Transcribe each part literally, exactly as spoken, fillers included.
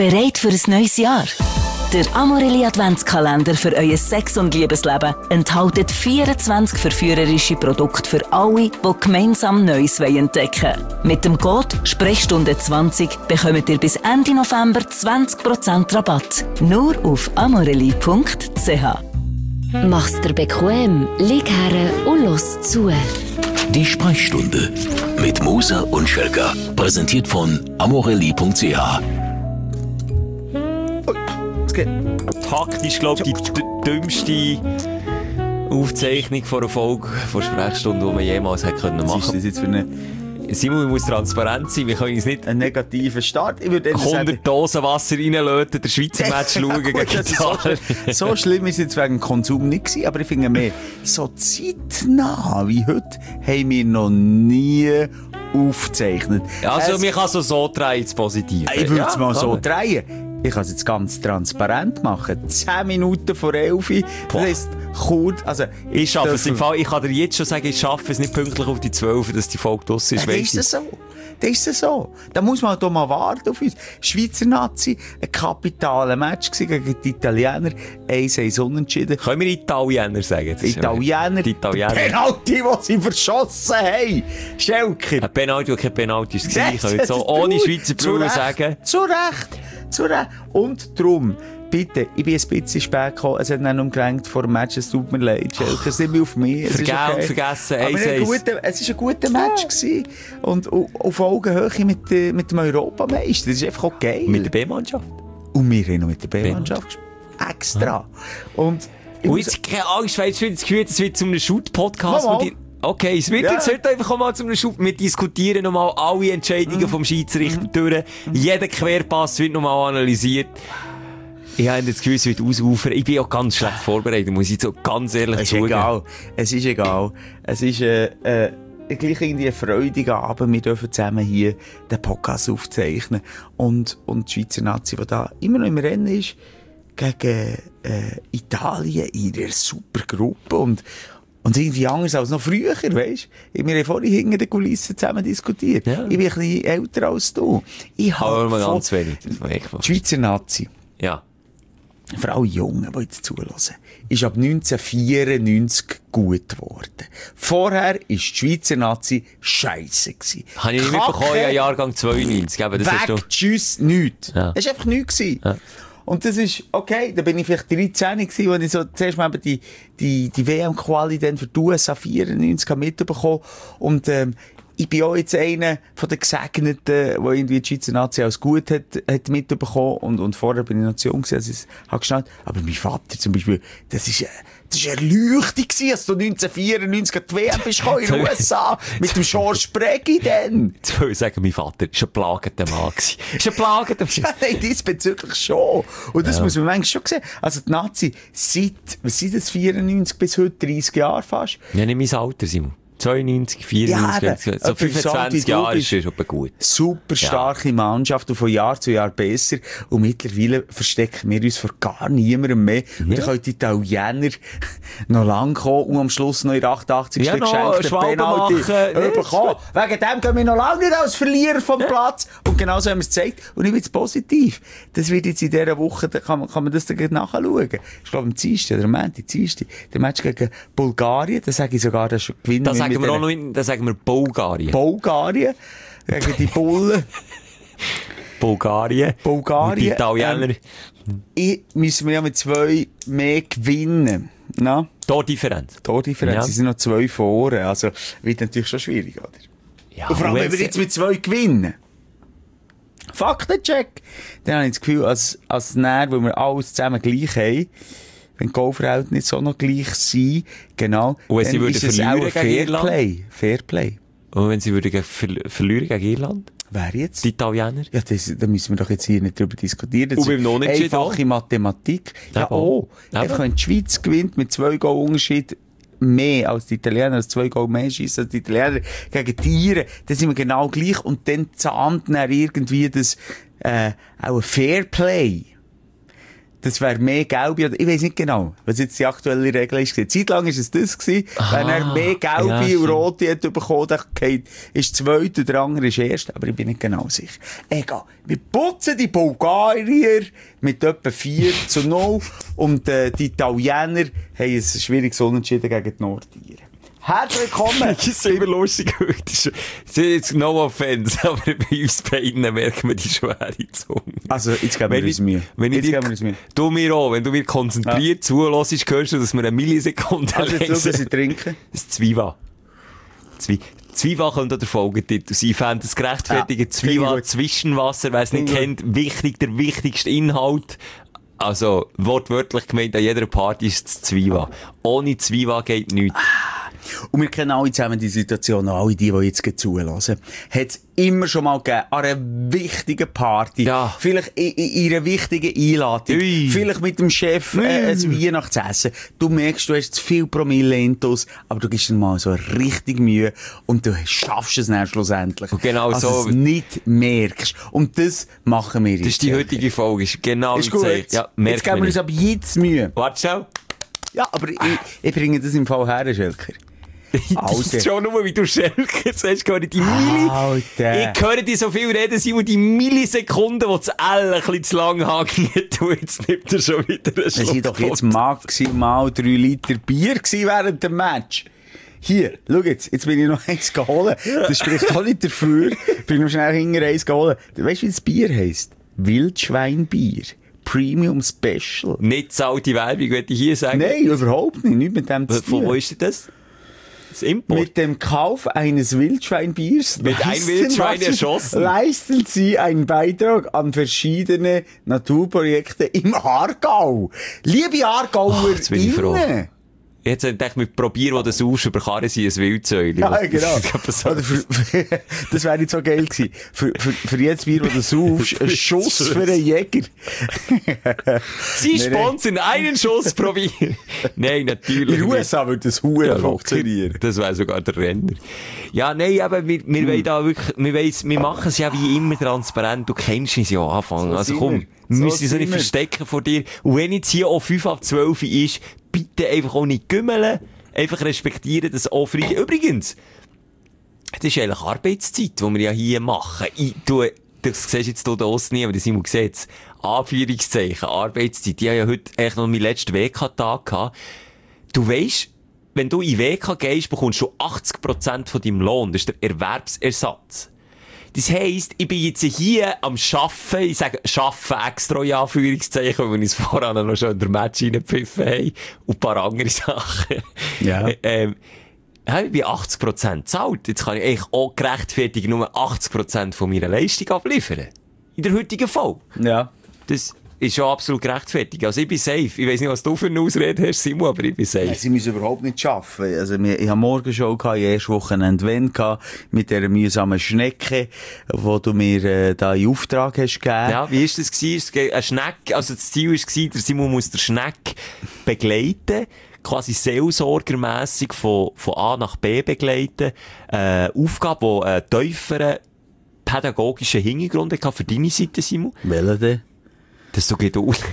Bereit für ein neues Jahr? Der Amorelli Adventskalender für euer Sex- und Liebesleben enthält vierundzwanzig verführerische Produkte für alle, die gemeinsam Neues entdecken wollen. Mit dem Code Sprechstunde zwanzig bekommt ihr bis Ende November zwanzig Prozent Rabatt. Nur auf amorelli punkt c h. Mach's dir bequem, lieg her und los zu. Die Sprechstunde mit Musa und Schelka. Präsentiert von amorelli punkt c h. Taktisch, glaube ich, die d- dümmste Aufzeichnung von einer Folge von Sprechstunde, die man jemals hätte machen können. Was ist das jetzt für eine... Simon, muss transparent sein. Wir können uns nicht ein negativer Start. Ich würde hundert Dosen Wasser reinlöten, der Schweizer Match schauen gegen Italien. So, so schlimm ist es jetzt wegen Konsum nicht gewesen, aber ich finde mehr, so zeitnah wie heute haben wir noch nie aufgezeichnet. Also, es, man kann es so drehen, das Positive. Ich würde es ja, mal so man. drehen. Ich kann es jetzt ganz transparent machen. Zehn Minuten vor elf. Das heisst, kurz, also... Ich schaffe es im Fall, ich kann dir jetzt schon sagen, ich schaffe es nicht pünktlich auf die zwölf, dass die Folge draussen ist. Ja, ist das so? Das ist das so. Da muss man doch mal warten auf uns. Schweizer Nazi, ein kapitaler Match gegen die Italiener. eins eins unentschieden. Können wir Italiener sagen? Die Italiener. Die Italiener. Penalty, die sie verschossen haben. Schelker. Ein Penalty, der kein Penalty war. Ich kann jetzt so ohne Schweizer Brille sagen. Zu Recht. Zu Recht. Und darum, bitte, ich bin ein bisschen spät gekommen. Es hat nicht umgelenkt vor dem Match. Es tut mir leid, Schelker. Es ist nicht mehr auf mich. Vergeben, okay. vergessen. Aber ein guter, es war ein guter Match gewesen. Und auf Augenhöhe mit, mit dem Europameister. Das ist einfach auch geil. Mit der B-Mannschaft. Und wir haben noch mit der B-Mannschaft gespielt. Extra. Ja. Und, Und jetzt keine Angst, weil ich das Gefühl, es wird zu einem Shoot-Podcast. Okay, es wird ja. jetzt heute einfach mal zu einem Shoot. Wir diskutieren nochmal alle Entscheidungen mm. vom Schiedsrichter mm. durch. Jeder Querpass wird nochmal analysiert. Ich habe das Gefühl, es wird ausufern. Ich bin auch ganz schlecht vorbereitet, muss ich so ganz ehrlich es zugeben. Ist egal. Es ist egal. Es ist äh, äh, gleich irgendwie ein freudiger Abend. Wir dürfen zusammen hier den Podcast aufzeichnen. Und, und die Schweizer Nazi, die da immer noch im Rennen ist, gegen äh, Italien in einer super Gruppe. Und, und irgendwie anders als noch früher, weisst du? Wir haben vorhin hinter den Kulissen zusammen diskutiert. Ja. Ich bin ein bisschen älter als du. Ich habe aber ganz wenig. Die Schweizer Nazi. Ja. Vor allem Jungen, die jetzt zuhören, ist ab neunzehnhundertvierundneunzig gut geworden. Vorher war die Schweizer Nazi scheisse gewesen. Habe ich nicht mitbekommen, ja, Jahrgang zweiundneunzig. Eben, das weg, du... tschüss, nichts. Ja. Das war einfach nichts gewesen. Ja. Und das ist, okay, da bin ich vielleicht dreizehn gewesen, als ich so zuerst mal die, die, die W M-Quali dann für die U S A vierundneunzig mitbekommen. Und, ähm, ich bin auch jetzt einer von den Gesegneten, der irgendwie die Schweizer Nazi als gut hat, hat mitbekommen. Und, und vorher bin ich noch zu jung gewesen, als ich es habe geschnallt. Aber mein Vater zum Beispiel, das ist, das war Erleuchtung gewesen, als du neunzehnhundertvierundneunzig an die W M bist gekommen in den U S A. Mit dem George Preggy dann. Jetzt will ich sagen, mein Vater war ein plagender Mann. Ist ein plagender Mann. Ja, nein, diesbezüglich schon. Und das ja. muss man manchmal schon sehen. Also die Nazi, seit, was sind das, vierundneunzig bis heute, dreissig Jahre fast. Ja, nicht mein Alter, Simon. zweiundneunzig, vierundneunzig, ja, so fünfundzwanzig Jahre ist es aber gut. Super starke ja. Mannschaft und von Jahr zu Jahr besser. Und mittlerweile verstecken wir uns vor gar niemandem mehr. Ja. Und dann können die Italiener noch lang kommen und am Schluss noch in achtundachtzig Ja, geschenkte Penalty bekommen. Wegen dem gehen wir noch lange nicht als Verlierer vom ja. Platz. Und genau so haben wir es gezeigt. Und ich bin jetzt positiv. Das wird jetzt in dieser Woche, da kann man, kann man das dann nachschauen. Ich glaube, am Dienstag, der Montag, Dienstag, der Match gegen Bulgarien, da sage ich sogar, dass schon gewinnen. Das sagen wir auch noch in, da sagen wir Bulgarien. Bulgarien. Gegen die Bullen. Bulgarien. Bulgarien. Die Italiener. Ähm, ich, müssen wir ja mit zwei mehr gewinnen. Na? Tordifferenz. Tordifferenz. Ja. Sie sind noch zwei vorne. Also, wird natürlich schon schwierig, oder? Ja, und vor allem, wenn wir jetzt mit zwei gewinnen. Faktencheck. Dann habe ich das Gefühl, als, als näher, weil wir alles zusammen gleich haben, wenn die Goalverhältnisse so noch gleich sind, genau, und wenn dann sie würden ist es verlieren auch gegen Irland? Fairplay. Fairplay. Und wenn sie würden ge- ver- verlieren gegen Irland? Wer jetzt? Die Italiener? Ja, das, da müssen wir doch jetzt hier nicht drüber diskutieren. Das und beim Unentschieden auch? Einfache Mathematik. Ja, oh. Einfach, wenn die Schweiz gewinnt mit zwei Goal-Unterschied mehr als die Italiener, als zwei Goal mehr schießen als die Italiener gegen Tiere, dann sind wir genau gleich. Und dann zahnt dann irgendwie das, äh, auch ein Fairplay. das wäre mehr Gelbe, oder, ich weiss nicht genau, was jetzt die aktuelle Regel ist. Zeitlang war es das gewesen, Aha, wenn er mehr Gelbe ja, und Rote hat bekommen, dann okay, ist zweit und der andere ist erst, aber ich bin nicht genau sicher. Egal. Wir putzen die Bulgarier mit etwa vier zu null und äh, die Italiener haben ein schwieriges Unentschieden gegen die Nordiren. Herzlich willkommen! Das ist immer lustig. Das ist jetzt no offense, aber bei uns beiden merkt man die schwere Zunge. Also, jetzt geben wir uns Mühe. Wenn ich jetzt geben wir uns Mühe. Du mir auch, wenn du mir konzentriert ja. zuhörst, hörst du, dass wir eine Millisekunde also jetzt schau, dass ich trinke. Das Zwiebel. Zwie Zwiebel könnte der Folgetitel sein. Ich fände das gerechtfertige ja, Zwiebel, Zwischenwasser, wer es nicht kennt, wichtig, der wichtigste Inhalt. Also, wortwörtlich gemeint, an jeder Party ist das Zwiebel. Ohne Zwiebel geht nichts. Und wir kennen alle zusammen die Situation, alle die, die jetzt zulassen. Hat es immer schon mal gegeben, an einer wichtigen Party, ja. vielleicht in, in einer wichtigen Einladung, Ui. vielleicht mit dem Chef äh, ein Weihnachtsessen. Du merkst, du hast zu viel Promille intus, aber du gibst dir mal so richtig Mühe und du schaffst es dann schlussendlich. Und genau also so. es nicht merkst. Und das machen wir jetzt. Das ist die heutige Folge. Ist genau ist gut. Ja, jetzt geben wir uns ab jetzt Mühe. Warte schon. Ja, aber ich, ich bringe das im Fall her, Schelker. Das ist schon nur, wie du Schelker sagst, höre die Milli. Alter. Ich höre dir so viel reden, Simon, die Millisekunden, wo das L ein bisschen zu lang hängt, du, jetzt nimmt er schon wieder einen Schluck. Es waren doch jetzt maximal drei Liter Bier während dem Match. Hier, schau jetzt, jetzt bin ich noch eins geholt. Das spricht auch nicht dafür. Ich bin noch schnell hinter eins geholt. Weißt du, wie das Bier heisst? Wildschweinbier. Premium Special. Nicht zahlte Werbung, würde ich hier sagen. Nein, überhaupt nicht. Nicht mit dem zu tun. Von wo ist denn das? Das Import? Mit dem Kauf eines Wildschweinbiers mit einem Wildschwein erschossen. Leisten Sie einen Beitrag an verschiedene Naturprojekte im Aargau. Liebe Aargauer, jetzt bin ich froh. Jetzt hätte ich mit probieren, wo du saufst, über Karren sie ein Wildsäule. Ja, genau. Oder für, für, das wäre nicht so geil gewesen. Für, für, für jedes Bier, das du saufst, ein Schuss für einen Jäger. Sie sponsern einen Schuss pro Bier. Nein, natürlich. In den U S A würde das Huren ja, funktionieren. Das wäre sogar der Renner. Ja, nein, aber wir, wir hm. wollen da wirklich, wir, weiss, wir machen es ja wie immer transparent. Du kennst uns ja anfangen. So also komm, wir so müssen uns nicht verstecken vor dir. Und wenn jetzt hier auch fünf ab zwölf ist, bitte einfach auch nicht gümmeln. Einfach respektieren, dass auch Frieden. Übrigens, das ist eigentlich Arbeitszeit, die wir ja hier machen. Ich tue, das siehst jetzt hier draussen nie, aber das Simon sieht es. Anführungszeichen, Arbeitszeit. Ich habe ja heute eigentlich noch meinen letzten W K-Tag gehabt. Du weisst, wenn du in W K gehst, bekommst du achtzig Prozent von deinem Lohn. Das ist der Erwerbsersatz. Das heisst, ich bin jetzt hier am Schaffen, ich sage Schaffen extra in Anführungszeichen, weil wir uns voran noch schon in der Match reingepfiffen haben und ein paar andere Sachen. Ja. ähm, ich bin achtzig Prozent zahlt. Jetzt kann ich eigentlich auch gerechtfertigt nur achtzig Prozent von meiner Leistung abliefern. In der heutigen Folge. Ja. Das ist schon absolut gerechtfertigt. Also ich bin safe. Ich weiss nicht, was du für eine Ausrede hast, Simon, aber ich bin safe. Ja, sie müssen überhaupt nicht arbeiten. Also, ich habe morgen schon gehabt, ich erst Wochenende wenn gehabt, mit dieser mühsamen Schnecke, die du mir äh, da in Auftrag hast gegeben. Ja, wie ist das gewesen? Eine Schnecke, also das Ziel war, der Simon muss der Schnecke begleiten, quasi seelsorgermässig von, von A nach B begleiten. Äh, Aufgabe, die einen tieferen pädagogischen Hintergrund hatte für deine Seite, Simon. Welche denn? Das so geht aus.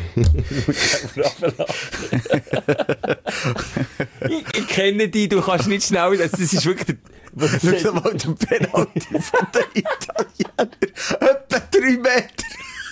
ich, ich kenne dich, du kannst nicht schnell, das, das ist wirklich der, was ist das mal der Penalty von den Italienern? Etwa drei Meter.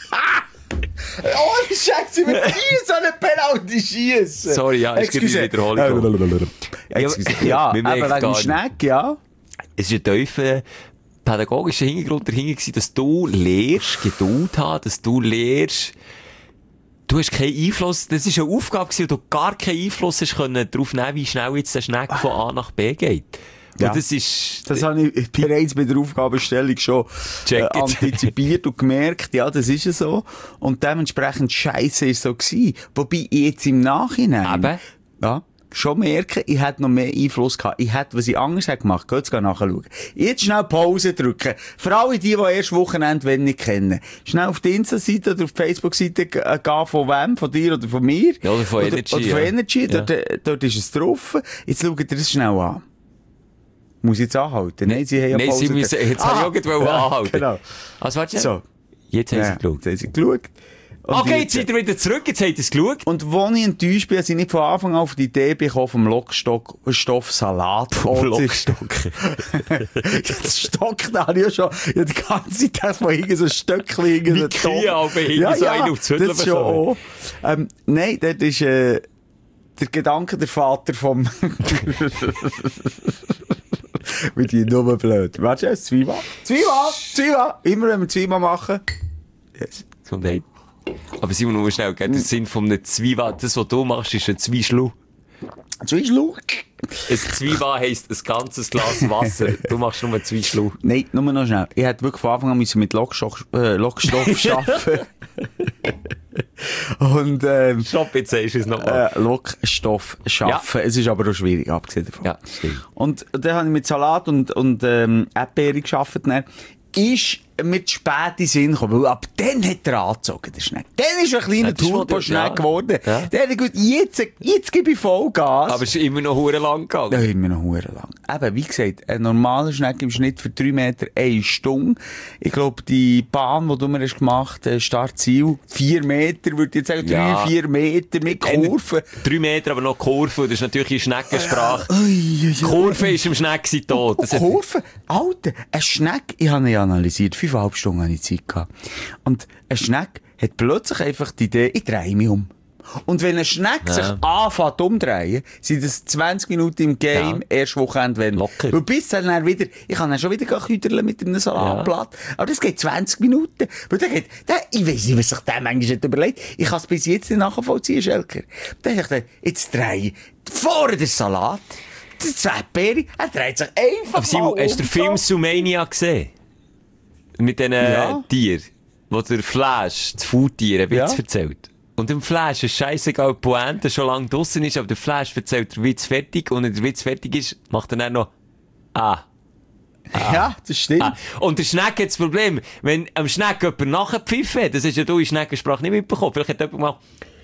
Oh, Scheiße, wir müssen so einen Penalty schießen. Sorry, ja, ich gebe dir Wiederholung. Ja, aber wegen dem Schneck, ja. Es ist ein Teufel. Pädagogischer Hintergrund dahinter gewesen, dass du lernst, Geduld haben, dass du lernst, du hast keinen Einfluss, das ist eine Aufgabe gewesen, wo du gar keinen Einfluss hast können, darauf nehmen, wie schnell jetzt der Schneck von A nach B geht. Ja. Und das ist, das habe ich bereits bei der Aufgabenstellung schon äh, antizipiert und gemerkt, ja, das ist ja so. Und dementsprechend scheisse ist so gewesen. Wobei ich jetzt im Nachhinein, Eben. ja, schon merken, ich hätte noch mehr Einfluss gehabt. Ich hätte, was ich anders hätte gemacht, geht's nachschauen. Jetzt schnell Pause drücken. Für alle die, die erst Wochenende wenn nicht kennen. Schnell auf die Insta-Seite oder auf die Facebook-Seite gehen, von wem? Von dir oder von mir? Ja, oder von Energy. Oder, oder von ja. Energy. Ja. Dort, dort ist es drauf. Jetzt schaut ihr das schnell an. Muss ich jetzt anhalten? Nein, sie haben ja Nein, Pause. sie müssen, jetzt ah, habe ich irgendwo ja, anhalten. Genau. Also warte, so. jetzt haben ja, sie geschaut. Jetzt haben sie geschaut. Okay, jetzt seid ihr wieder zurück, jetzt habt ihr es geschaut. Und wo ich enttäuscht bin, dass ich nicht von Anfang an auf die Idee bekommen vom Lockstoff Salat. Vom Lockstock. Das Stock, da habe ich ja schon ja, die ganze Zeit von irgendeinem so Stöckchen, irgendeinem Wie Kühe aber hinten ja, so ja, einen auf die Hüttel das schon auch. Ähm, nein, das ist äh, der Gedanke, der Vater vom... Mit die nur blöd. Warte, jetzt Zwieback. Zwieback! Zwieback! Immer wenn wir Zwieback machen. Yes. Gesundheit. Aber Simon, nur schnell, gell? Der Sinn von einem Zwieback, das, was du machst, ist ein Zwieschluck. Zwieschluck? Ein Zwieback heisst ein ganzes Glas Wasser. Du machst nur einen Zwieschluck. Nein, nur noch schnell. Ich hätte wirklich von Anfang an mit Lockstoff, äh, Lockstoff arbeiten. Und, ähm, Stopp, jetzt sagst du es nochmal. Äh, Lockstoff schaffen. Ja. Es ist aber auch schwierig, abgesehen davon. Ja, stimmt. Und dann habe ich mit Salat und, und ähm, Erdbeere gearbeitet. Dann ist mit spät in den Sinn gekommen, weil ab dann hat er angezogen, der Schneck. Dann ist er ein kleiner ja, Turbo-Schneck ja. geworden. Ja. Der hat gut, jetzt, jetzt gebe ich Vollgas. Aber es ist immer noch hure lang gegangen. Ja, immer noch hure lang. Eben, wie gesagt, ein normaler Schneck im Schnitt für drei Meter eine Stunde. Ich glaube, die Bahn, die du mir hast gemacht hast, Startziel, vier Meter, würde ich jetzt sagen, ja. drei, vier Meter mit Kurven. Drei Meter, aber noch Kurve, das ist natürlich in Schneckensprache. Äh, ui, ui, ui. Kurve ist im Schneck tot. Das Kurve? Alter, ein Schneck, ich habe ihn analysiert, fünfeinhalb Stunden habe ich Zeit gehabt. Und ein Schneck hat plötzlich einfach die Idee, ich drehe mich um. Und wenn ein Schneck ja. sich anfängt umdrehen, sind das zwanzig Minuten im Game, ja. erst Wochenende, wenn. Locker. Und bis dann wieder, ich kann dann schon wieder küderlen mit einem Salatblatt. Ja. Aber das geht zwanzig Minuten. Weil der geht, der, ich weiss nicht, was sich der manchmal hat überlegt. Ich kann es bis jetzt nicht nachvollziehen, Schelker. Dann dachte ich, jetzt drehe ich vorne den Salat, die zwei Beere, er dreht sich einfach aber Simon, mal hast du den Film Sumania gesehen? Mit diesen ja. Tieren, wo der Flash, das Foodtier, einen Witz ja. erzählt. Und dem Flash ist scheißegal, die Pointe schon lange draussen ist, aber der Flash erzählt den Witz fertig und wenn der Witz fertig ist, macht er dann noch Ah. ah. Ja, das stimmt. Ah. Und der Schneck hat das Problem, wenn am Schneck jemand nachpfiffen, das ist ja du in Schneckensprache nicht mitbekommen, vielleicht hat jemand gemacht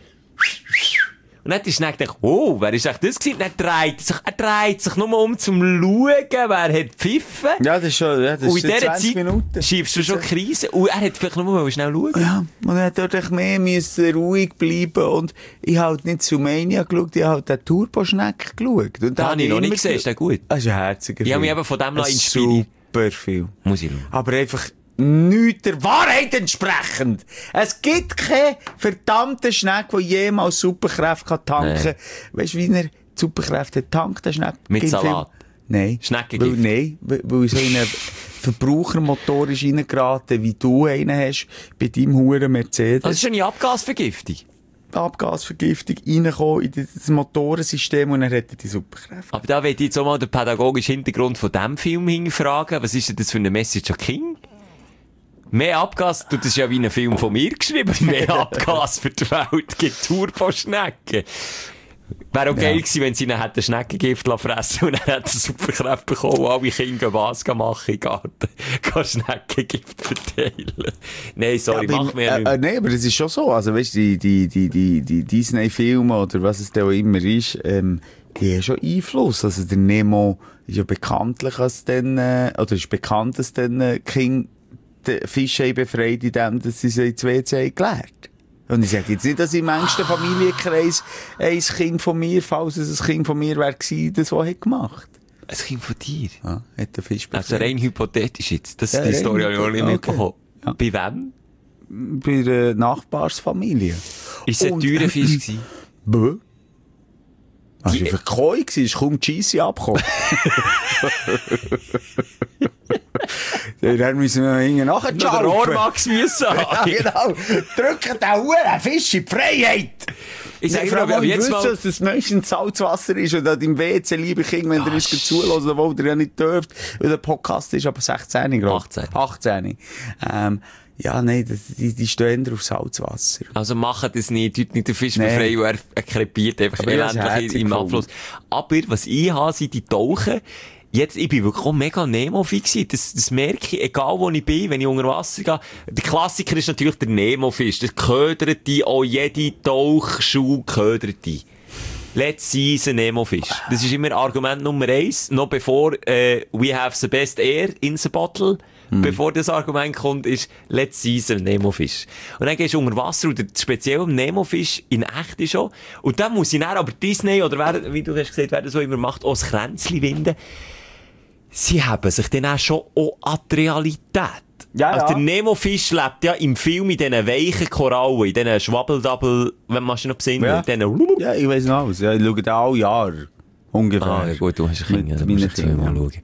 und dann hat der Schneck gedacht, oh, wer ist echt das gewesen? Und er dreht sich, er dreht sich nur um zum Schauen, wer hat pfiffen. Ja, das ist schon, ja, das und ist in dieser zwanzig Zeit Minuten. schiebst du schon Krise. Und er hat vielleicht nur mal schnell schauen. Ja, und er hat dort mehr müssen ruhig bleiben und ich habe halt nicht Sumania geschaut, ich habe halt den Turbo-Schneck geschaut. Und den habe ich noch nicht gesehen, ist der gut? Das ist ein herziger Film. Ich habe mich eben von dem noch inspiriert. Super Film. Muss ich schauen. Aber einfach nichts der Wahrheit entsprechend. Es gibt keinen verdammten Schneck, der jemals Superkräfte kann tanken kann. Weißt du, wie er Superkräfte tankt, der Schneck? Mit Salat? Nein. Schneckengift? Weil, nein, weil, weil so in einen Verbrauchermotor ist reingeraten, wie du einen hast, bei deinem Huren Mercedes. Das ist eine Abgasvergiftung. Abgasvergiftung reinkommen in das Motorensystem und dann hat er die Superkräfte. Aber da will ich jetzt auch mal den pädagogischen Hintergrund von diesem Film hinterfragen. Was ist denn das für eine Message an King? Mehr Abgas, das ist ja wie ein Film von mir geschrieben, mehr Abgas für die Welt gibt Turbo-Schnecken. Wäre auch ja. geil gewesen, wenn sie ihnen hätten Schneckengift fressen und dann hätten Superkräfte bekommen und alle Kinder was machen im Garten. Gehen Schneckengift verteilen. Nein, sorry, ja, mach mir äh, nicht. Äh, Nein, aber das ist schon so. Also weißt du, die, die, die, die, die Disney-Filme oder was es da auch immer ist, ähm, die haben schon Einfluss. Also der Nemo ist ja bekanntlich als dann, äh, oder ist bekannt, dass dann äh, King den Fisch befreit, indem sie sie ins W C gelernt. Und ich sage jetzt nicht, dass im engsten Familienkreis ein Kind von mir, falls es ein Kind von mir wäre, das so hat gemacht. Ein Kind von dir? Ja, hat der Fisch befreit. Also rein hypothetisch jetzt. Das, ja, die Story habe ich auch nicht okay. mitbekommen. Ja. Bei wem? Bei der Nachbarsfamilie. Ist es ein teurer Fisch gewesen? Bö. Das war einfach Koi, ist kaum die Scheisse abgekommen. Dann müssen wir hinten nachher der Rohrmax müssen haben. Ja, genau. Drücken den Huren Fisch in die Freiheit. Ich sage immer, aber jetzt mal... dass das meistens Salzwasser ist und im W C, liebe Kinder, wenn ihr uns zuhört, obwohl ihr ja nicht dürft, weil der Podcast ist aber sechzehn, glaube ich. achtzehn. achtzehn. Ähm, ja, nein, das, die, die stehen auf Salzwasser. Also machen das nicht, tut nicht den Fisch befreien, wo er krepiert, einfach elendlich im Abfluss. Aber was ich habe, sind die Tauchen. Jetzt, ich bin wirklich auch mega Nemo-Fisch. Das, das merke ich, egal wo ich bin, wenn ich unter Wasser gehe. Der Klassiker ist natürlich der Nemo-Fisch. Das ködert die, auch jede Tauchschule ködert die. Let's see a Nemo-Fisch. Das ist immer Argument Nummer eins. Noch bevor, äh, we have the best air in the bottle. hm. bevor das Argument kommt, ist Let's Season Nemo-Fisch. Und dann gehst du unter Wasser und speziell im Nemo-Fisch in echt ist schon. Und dann muss ich dann aber Disney oder wer, wie du hast gesagt, wer das so immer macht, auch das Kränzchen winden. Sie haben sich dann auch schon auch an die Realität. Ja, also ja. Der Nemo-Fisch lebt ja im Film in diesen weichen Korallen, in diesen Schwabbeldabel, wenn man sich noch besinnen. Ja. Diesen... ja, ich weiss noch alles. Ja, ich schaue da alle Jahre. Ungefähr. Ah, ja, gut, du hast ein Kind, dann musst du zweimal schauen.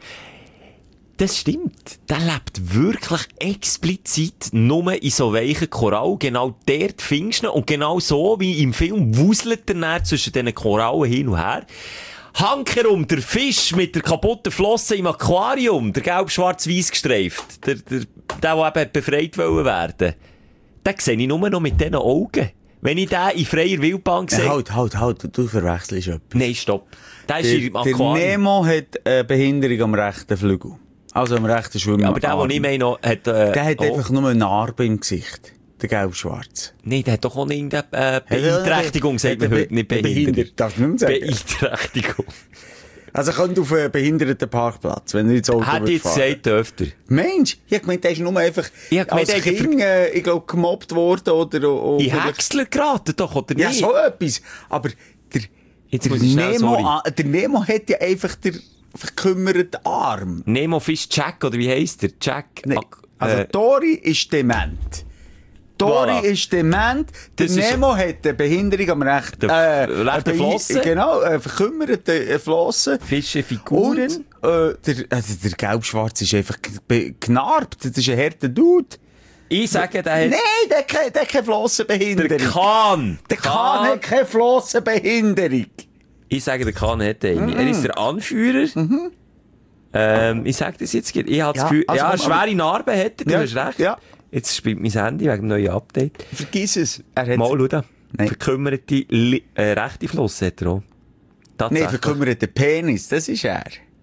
Das stimmt. Der lebt wirklich explizit nur in so weichen Korallen. Genau dort findest du ihn. Und genau so wie im Film wuselt er dann zwischen diesen Korallen hin und her. Hankerum, der Fisch mit der kaputten Flosse im Aquarium, der gelb-schwarz-weiß gestreift, der, der, der, der eben befreit wollen werden, den sehe ich nur noch mit diesen Augen. Wenn ich den in freier Wildbahn sehe... Ja, halt, halt, halt, du verwechselst etwas. Nein, stopp. Der ist im Aquarium. Der Nemo hat eine Behinderung am rechten Flügel. Also am rechten Schwimmen. Ja, aber der, den ich meine, hat... Äh, der hat oh. einfach nur eine Narbe im Gesicht. Der gelb-schwarz. Nein, der hat doch auch irgendeine äh, Beeinträchtigung, sagt man heute, nicht behindert. Darf ich nicht sagen? Beeinträchtigung. Also kommt auf einen Behindertenparkplatz, wenn er ins Auto hat jetzt gesagt, öfter. Mensch, ich hab gemeint, der ist nur einfach ich als Kind, äh, ich glaub, gemobbt worden oder... oder in Häcksler geraten doch, oder nicht? Ja, so etwas. Aber der, jetzt der, Nemo, der Nemo hat ja einfach den verkümmerten Arm. Nemo-Fisch Jack, oder wie heisst der? Jack... Nee. Also äh, Dory ist dement. Dory voilà. ist dement, der das Nemo ist... hat eine Behinderung am rechten, äh, rechten Flossen. Genau, eine verkümmerte Flossen. Fische Figuren. Und, äh, der, also der Gelbschwarz ist einfach genarbt, das ist ein harter Dude. Ich sage, der hat... Nein, der, der, der hat keine Flossenbehinderung. Der Kahn. Der Kahn hat keine Flossenbehinderung. Ich sage, der Kahn hat eine. Mhm. Er ist der Anführer. Mhm. Ähm, ich sage das jetzt, ich habe das ja, Gefühl, also ja, komm, schwere Narben hätte, du ja, hast recht. Ja. Jetzt spielt mein Handy wegen dem neuen Update. Vergiss es. Er hat mal schauen. Verkümmerte Li- äh, rechte Flosse hat er auch. Nein, verkümmerte Penis, das ist er.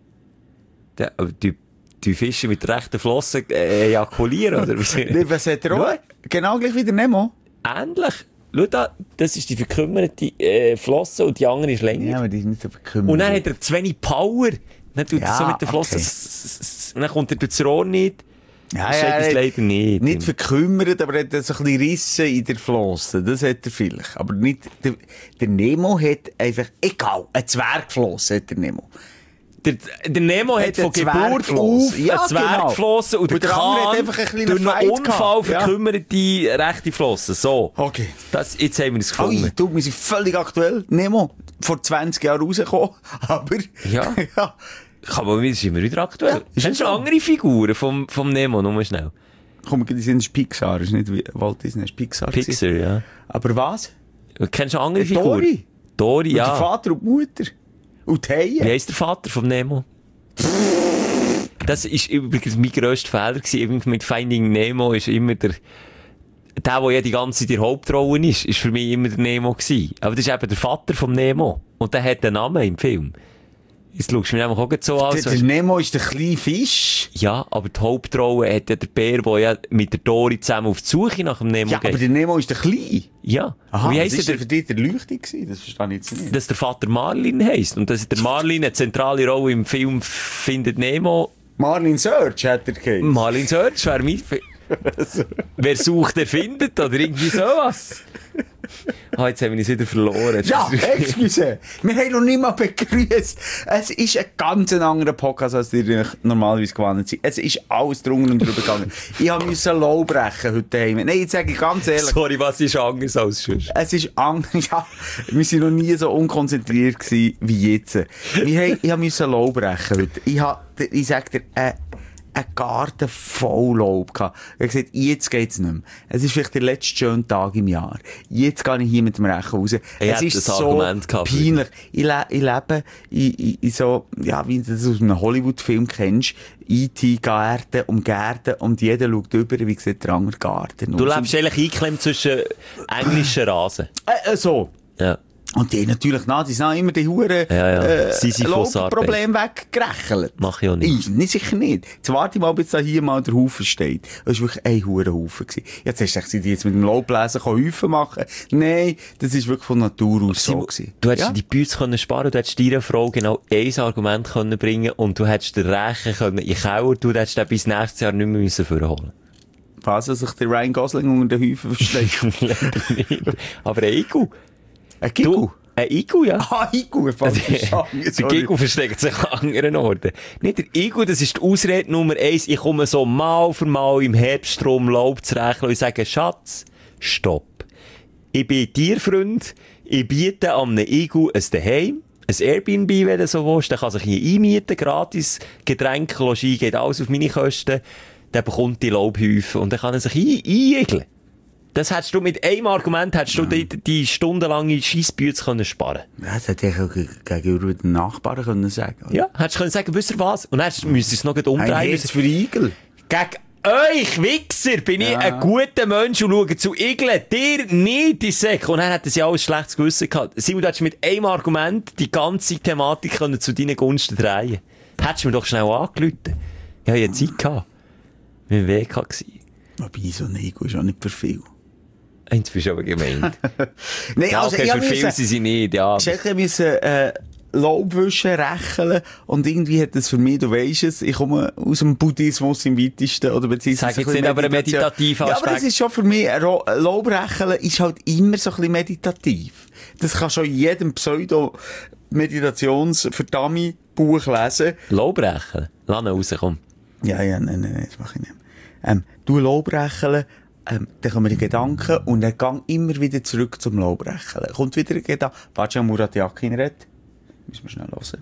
Der, die, die Fische mit rechten Flossen äh, ejakulieren, oder? Nee, was hat er auch? Genau gleich wie der Nemo. Ähnlich. Schau da, das ist die verkümmerte äh, Flosse und die andere ist länger. Ja, aber die ist nicht so verkümmert. Und dann hat er zu wenig Power. Dann tut er ja, so mit der Flosse. Okay. Und dann kommt er durchs Rohr nicht. Ja, das ja, hat es leider nicht. Nicht verkümmert, aber er hat so ein bisschen Risse in der Flosse. Das hat er vielleicht. Aber nicht, der, der Nemo hat einfach, egal, eine Zwergflosse hat der Nemo. Der, der Nemo hat, hat von Geburt auf ja, eine Zwergflosse genau. und, und der Kahn hat einfach ein durch einen Unfall verkümmert die ja. rechte Flosse. So. Okay. Das, jetzt haben wir es gefunden. Oi, du, wir sind völlig aktuell. Nemo, vor zwanzig Jahren rausgekommen, aber... Ja. ja. Aber wir sind wieder aktuell. Ja, kennst du so andere Figuren vom, vom Nemo? Nur mal schnell. Komm, die sind Pixar, ist nicht Walt Disney, ist Pixar. Pixar, gewesen. Ja. Aber was? Kennst du andere Figuren? Dory. Dory, ja. Und der Vater und die Mutter. Und die Haie. Wie heisst der Vater vom Nemo? Das war übrigens mein grösster Fehler gewesen. Mit Finding Nemo ist immer der, der, der ja die ganze Zeit die Hauptrolle ist, ist für mich immer der Nemo gewesen. Aber das ist eben der Vater vom Nemo. Und der hat einen Namen im Film. Jetzt schaust du mir einfach auch so an. Der, der Nemo ist der kleine Fisch. Ja, aber die Hauptrolle hat ja der Bär, der ja mit der Dory zusammen auf die Suche nach dem Nemo ja, geht. Aber der Nemo ist der kleine. Ja. Aha, wie heisst heisst der der? für dich der Leuchtung gewesen? Das verstehe ich jetzt nicht. Dass der Vater Marlin heisst. Und dass der Marlin eine zentrale Rolle im Film findet Nemo. Marlin Search hat er geheißen. Marlin Search wäre mein... Wer sucht, der findet, oder irgendwie sowas. Ah, jetzt haben wir uns wieder verloren. Ja, excuse. Wir haben noch nicht mal begrüßt. Es ist ein ganz anderer Podcast, als ihr normalerweise gewohnt seid. Es ist alles drunter und drüber gegangen. Ich musste low brechen heute daheim. Nein, jetzt sage ich ganz ehrlich. Sorry, was ist anders als sonst? Es ist anders. Ja, wir waren noch nie so unkonzentriert gewesen wie jetzt. Wir haben, ich musste low brechen heute. Ich, hab, ich sage dir, äh, einen Garten voll Laub gehabt. Ich habe gesagt, jetzt geht's nicht mehr. Es ist vielleicht der letzte schöne Tag im Jahr. Jetzt gehe ich hier mit dem Rechen raus. Ich es ist so peinlich. Ich, le- ich lebe in, in, in so, ja, wie du das aus einem Hollywood-Film kennst, E T Gärten um Gärten und jeder schaut über, wie sieht der andere Garten aus. Du lebst eigentlich eingeklemmt zwischen englischen Rasen. Äh, äh, so. Ja. Und die haben natürlich nach, die sind immer die Huren, Ja, ja. äh, Sisyphus-Arbeit. Problem weggerechelt. Mach ich auch nicht. Nein, sicher nicht. Jetzt warte ich mal, bis da hier mal der Haufen steht. Das war wirklich ein Hurenhaufen gewesen. Jetzt hast du gesagt, die jetzt mit dem Laubbläser Häufen machen. Nein, das ist wirklich von Natur aus so gewesen. Du hättest Ja? die Bütze können sparen, du hättest deiner Frau genau ein Argument können bringen und du hättest den Rechen können in den Keller, du hättest den bis nächstes Jahr nicht mehr müssen vorholen. Was, dass sich der Ryan Gosling unter den Häufen versteckt? Nicht. Aber ein Igu. Ein Gigu? Du, ein Igu, ja. Ah, Gigu, falsch verstanden. Der Sorry. Igu versteckt sich an anderen Orten. Nicht der Igu, das ist die Ausrede Nummer eins. Ich komme so mal für mal im Herbststrom Laub zu rechnen und sage, Schatz, stopp. Ich bin Tierfreund, ich biete an einem Igu ein Daheim, ein Airbnb, wenn du so willst, der kann sich hier einmieten, gratis, Getränke, Logis, geht alles auf meine Kosten, der bekommt die Laubhäufe und dann kann er sich ein- einiegeln. Das hättest du mit einem Argument, hättest du die, die stundenlange Scheissbüte können sparen. Ja, das hätte ich auch ge- gegenüber den Nachbarn können sagen. oder? Ja, hättest du können sagen, wisst ihr was? Und dann müsstest du es noch gleich Ein umdrehen. Herz für Igel. Gegen euch, Wichser, bin ich ein guter Mensch und schaue zu Igeln. Dir nicht, die Säcke. Und dann hätten sie alles schlechtes Gewissen gehabt. Simon, du hättest mit einem Argument die ganze Thematik können zu deinen Gunsten drehen. Hättest du mir doch schnell angerufen. Ich hatte ja Zeit gehabt. Wir waren W K. Wobei, so ein Igel ist auch nicht für viel. Jetzt bist du aber gemeint. Nein, Ja, also, okay, ich für hab viel müssen- sind sie nicht, ja. Ich musste, äh, Laubwischen rächeln und irgendwie hat das für mich, du weisst es, ich komme aus dem Buddhismus im weitesten, oder beziehungsweise Sag jetzt ein bisschen nicht, aber ein Meditation. meditativer Ja, aber Aspekt. das ist schon für mich, ein Ro- ein Laubrächeln ist halt immer so ein bisschen meditativ. Das kann schon in jedem Pseudo-Meditations-Verdammi-Buch lesen. Laubrechen. Lass ihn raus, komm. Ja, ja, nein, nein, nein, das mache ich nicht. Ähm, du Laubrächeln, ähm, dann kommen die Gedanken und dann gang immer wieder zurück zum Laubrächeln. Kommt wieder ein Gedanke. Warte, Murat Yakin redet. Müssen wir schnell hören.